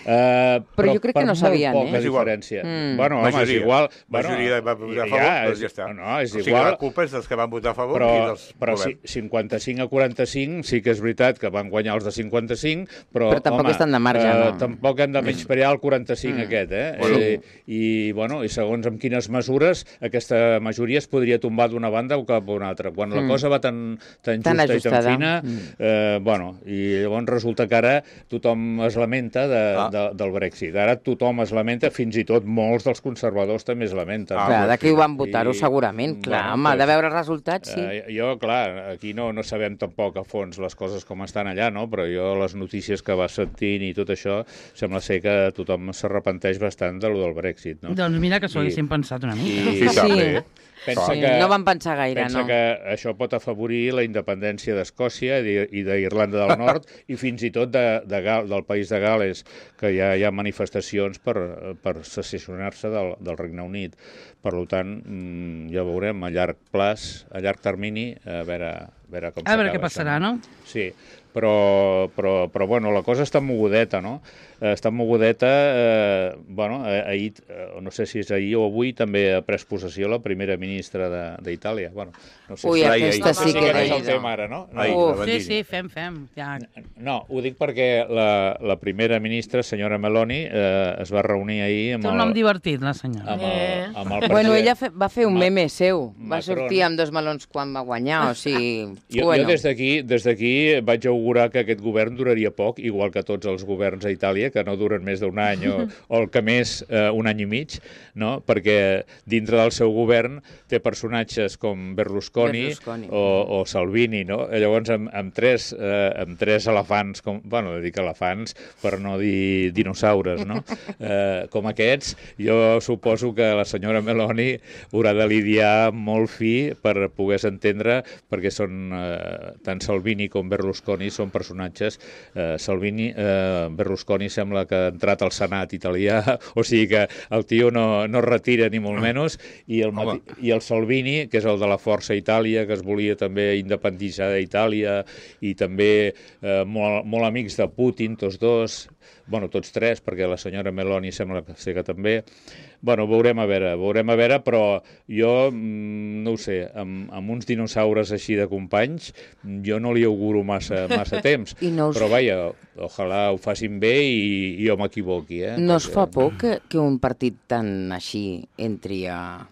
Uh, però, però jo crec que no sabien, eh? És igual. diferència. Mm. Bueno, home, majoria. és igual. Majoria bueno, va votar a favor, ja, doncs ja està. No, és o sigui, igual. la culpa és dels que van votar a favor però, i dels però si, governs. cinquanta-cinc a quaranta-cinc sí que és veritat que van guanyar els de cinquanta-cinc, però, però tampoc home, estan de marge, eh, no? Tampoc hem de menysprear el quaranta-cinc mm. aquest, eh? Bueno. I, i, bueno, I segons amb quines mesures aquesta majoria es podria tombar d'una banda o cap a una altra. Quan la Mm. cosa va tan, tan, Tan justa ajustada. i tan fina, Mm. eh, bueno, i llavors resulta que ara tothom es lamenta de, Ah. de, del Brexit. Ara tothom es lamenta, fins i tot molts dels conservadors també es lamenten. Ah, Clar, doncs d'aquí sí. ho van votar-ho I- segurament, clar. bueno, Home, pues, de veure resultats, sí. Eh, jo, clar, aquí no, no sabem tampoc a fons les coses com estan allà, no? Però jo les notícies que vas sentint i tot això, sembla ser que tothom s'arrepenteix bastant de lo del Brexit, no? Doncs mira que s'ho I- haguessin pensat una mica. I, Sí, també. pensa Sí, que, no van pensar gaire, pensa no. que això pot afavorir la independència d'Escòcia i de- i d'Irlanda del Nord i fins i tot de, de Gal, del país de Gales, que ja hi ha manifestacions per, per secessionar-se del, del Regne Unit. Per tant, mm, ja veurem a llarg plaç, a llarg termini, a veure, a veure com A veure s'acaba què passarà, això, no? Sí, però, però, però bueno, la cosa està mogudeta, no? Eh, Està mogudeta, eh, bueno, eh, ahir, eh, no sé si és ahir o avui, també ha pres possessió la primera ministra de- d'Itàlia. Bueno, no sé Ui, si... aquesta no, sí no, que no és el era. tema ara, no? no. Ai, Uf. la Sí, Bandini. sí, fem, fem. Ja. No, ho dic perquè la, la primera ministra, senyora Meloni, eh, es va reunir ahir amb Té un el, nom divertit, la senyora. amb el, amb el Bueno, president. ella fe, va fer un Ma- meme seu. Va Macron. sortir amb dos melons quan va guanyar, o sigui... Jo, bueno. jo des d'aquí des d'aquí vaig augurar que aquest govern duraria poc, igual que tots els governs a Itàlia, que no duren més d'un any o, o el que més, eh, un any i mig, no? Perquè dintre del seu govern té personatges com Berlusconi, Berlusconi. o, o Salvini, no? Llavors, amb, amb, tres, eh, amb tres elefants, com, bueno, dic elefants per no dir dinosaures, no? Eh, com aquests, jo suposo que la senyora Meloni haurà de lidiar molt fi per poder s'entendre, perquè són eh, tant Salvini com Berlusconi són personatges. Eh, Salvini, eh, Berlusconi sembla que ha entrat al Senat italià, o sigui que el tio no, no es retira ni molt menys, i el, mati, i el Salvini, que és el de la Força Itàlia, que es volia també independitzar d'Itàlia, i també eh, molt, molt amics de Putin, tots dos, bueno, tots tres, perquè la senyora Meloni sembla que sé que també. Bueno, veurem a veure, veurem a veure, però jo, mm, no ho sé, amb, amb uns dinosaures així de companys, jo no li auguro massa, massa temps. I no us- Però vaja, ojalà ho facin bé i, i jo m'equivoqui, eh? No es Perquè- fa por que, que un partit tan així entri a,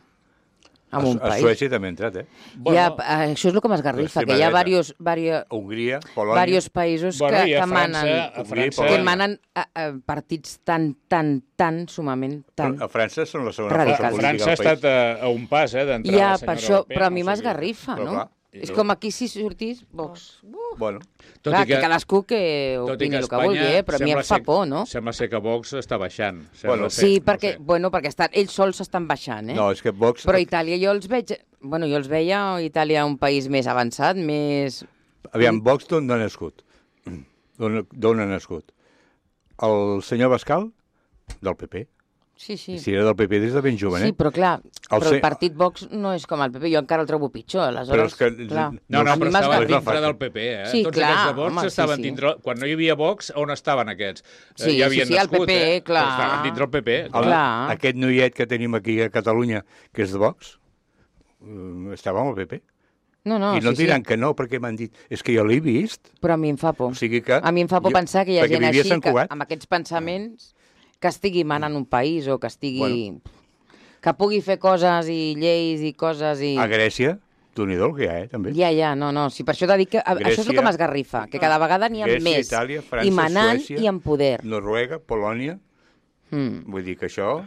a A, un a país? Suècia també ha entrat, eh? Hi ha, això és el que m'esgarrifa, que hi ha L'extrema varios, varios, A Hongria, Polònia... varios països Bueno, que, i a que França, manen, a França, que manen a, a partits tan, tan, tan sumament, tan... A França són la segona Radicals. força política França ha del país. estat a, a un pas, eh, d'entrar Ja, la per senyora això, Le Pen, però a mi o sigui, m'esgarrifa, però no? clar, És com aquí si sortís Vox. Bueno, Tot Clar, i que, que cadascú que tot i opini el que Espanya vulgui, eh? però a mi em sembla fa ser- por, no? Sembla ser que Vox està baixant. Sembla Bueno, ser, Sí, no perquè, sé. bueno, perquè estan, ells sols s'estan baixant, eh? no, és que Vox... Però a Itàlia jo els veig... Bueno, jo els veia a Itàlia un país més avançat, més... Aviam, Vox d'on ha nascut? D'on d'on ha nascut? El senyor Bascal? Del P P. Sí, sí. Si era del P P des de ben Sí, jovenet. però clar, El però se- el partit Vox no és com el P P, jo encara el trobo pitjor, aleshores... Però és que- clar. No, no, A mi però m'esgarrifa. estaven m'esgarrifa. dintre del P P, eh? Sí, Tots clar, aquests de Vox home, sí, estaven sí. dintre... Quan no hi havia Vox, on estaven aquests? Eh, Sí, ja havien sí, sí, al nascut, P P, eh? clar. Però estaven dintre el P P. El, Clar. Clar. aquest noiet que tenim aquí a Catalunya, que és de Vox, eh, estava amb el P P. No, no, I no sí, diran sí. que no, perquè m'han dit... És que jo l'he vist. Però a mi em fa por. O sigui que... A mi em fa por jo- pensar que hi ha perquè gent vivia a així, Sant que, Cugat. amb aquests pensaments, que estigui manant un país o que estigui... Bueno. Que pugui fer coses i lleis i coses i... A Grècia, Déu-n'hi-do el que hi ha, eh, també. Ja, ja, no, no. Sí, per això t'ha dit que... a- Grècia- això és el que m'esgarrifa, que cada vegada n'hi ha Grècia, més. Itàlia, França, I manant Suècia, i en poder. Noruega, Polònia... Mm. Vull dir que això...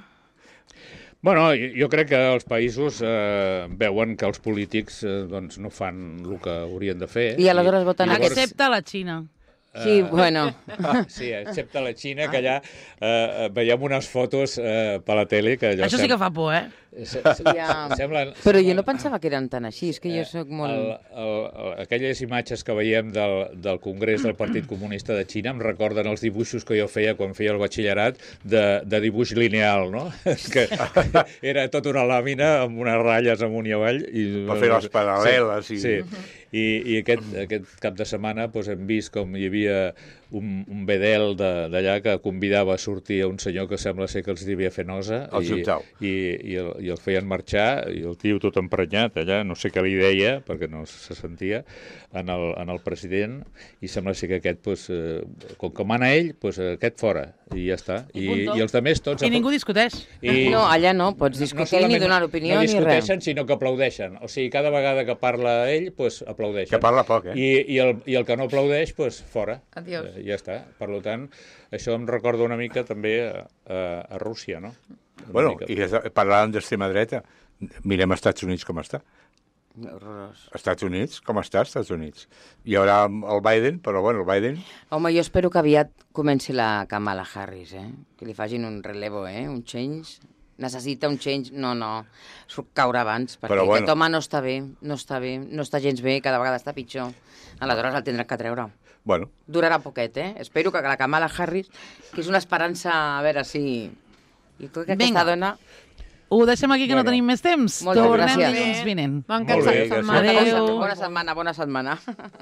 Bueno, jo jo crec que els països eh, veuen que els polítics eh, doncs, no fan el que haurien de fer. I aleshores voten i llavors- aquests. Excepte la Xina. Sí, bueno. Sí, excepte la Xina, que allà eh, veiem unes fotos eh, per la tele que allò Això sí sem- que fa por, eh? Se, Ja. semblen, Però jo semblen- no pensava que eren tan així, és que jo sóc molt... El, el, el, aquelles imatges que veiem del, del Congrés del Partit Comunista de Xina em recorden els dibuixos que jo feia quan feia el batxillerat de, de dibuix lineal, no? que era tota una làmina amb unes ratlles amunt i avall. I, Per fer les paral·leles. Sí, I... sí. I, i aquest, aquest cap de setmana doncs, hem vist com hi havia un, un bedel d'allà que convidava a sortir a un senyor que sembla ser que els devia fer nosa. El i, Juntau. i, i, el, i el feien marxar, i el tio tot emprenyat allà, no sé què li deia, perquè no se sentia, en el, en el president, i sembla ser que aquest, doncs, eh, com que mana ell, doncs, aquest fora, i ja està. I, I i els altres tots... I ningú discuteix. I, No, allà no, pots discutir solament ni donar opinió no ni res. discuteixen, sinó que aplaudeixen. O sigui, cada vegada que parla ell, doncs, aplaudeixen. Que parla poc, eh? I, i, el, I el que no aplaudeix, doncs, fora. Adiós. Eh, ja està. Per tant, això em recorda una mica també a, a, a Rússia, no? Una Bueno, mica. i ja parlàvem d'extrema dreta. Mirem als Estats Units com està. Horrorós. Estats Units, com està Estats Units? Hi haurà el Biden, però bueno, el Biden... Home, jo espero que aviat comenci la Kamala Harris, eh? Que li facin un relevo, eh? Un change. Necessita un change. No, no. S'ho caurà abans, perquè Però bueno. aquest home no està bé, no està bé, no està gens bé, cada vegada està pitjor. Aleshores el tindran que treure. Bueno, Durarà poquet, eh? Espero que la Kamala Harris, que és una esperança, a veure si... I crec que Vinga. aquesta dona... Ho deixem aquí, que no Bueno. tenim més temps. Moltes Tornem gràcies. dilluns vinent. Bon Molt cap bé, de gràcies. setmana. Adéu. Bona setmana, bona setmana.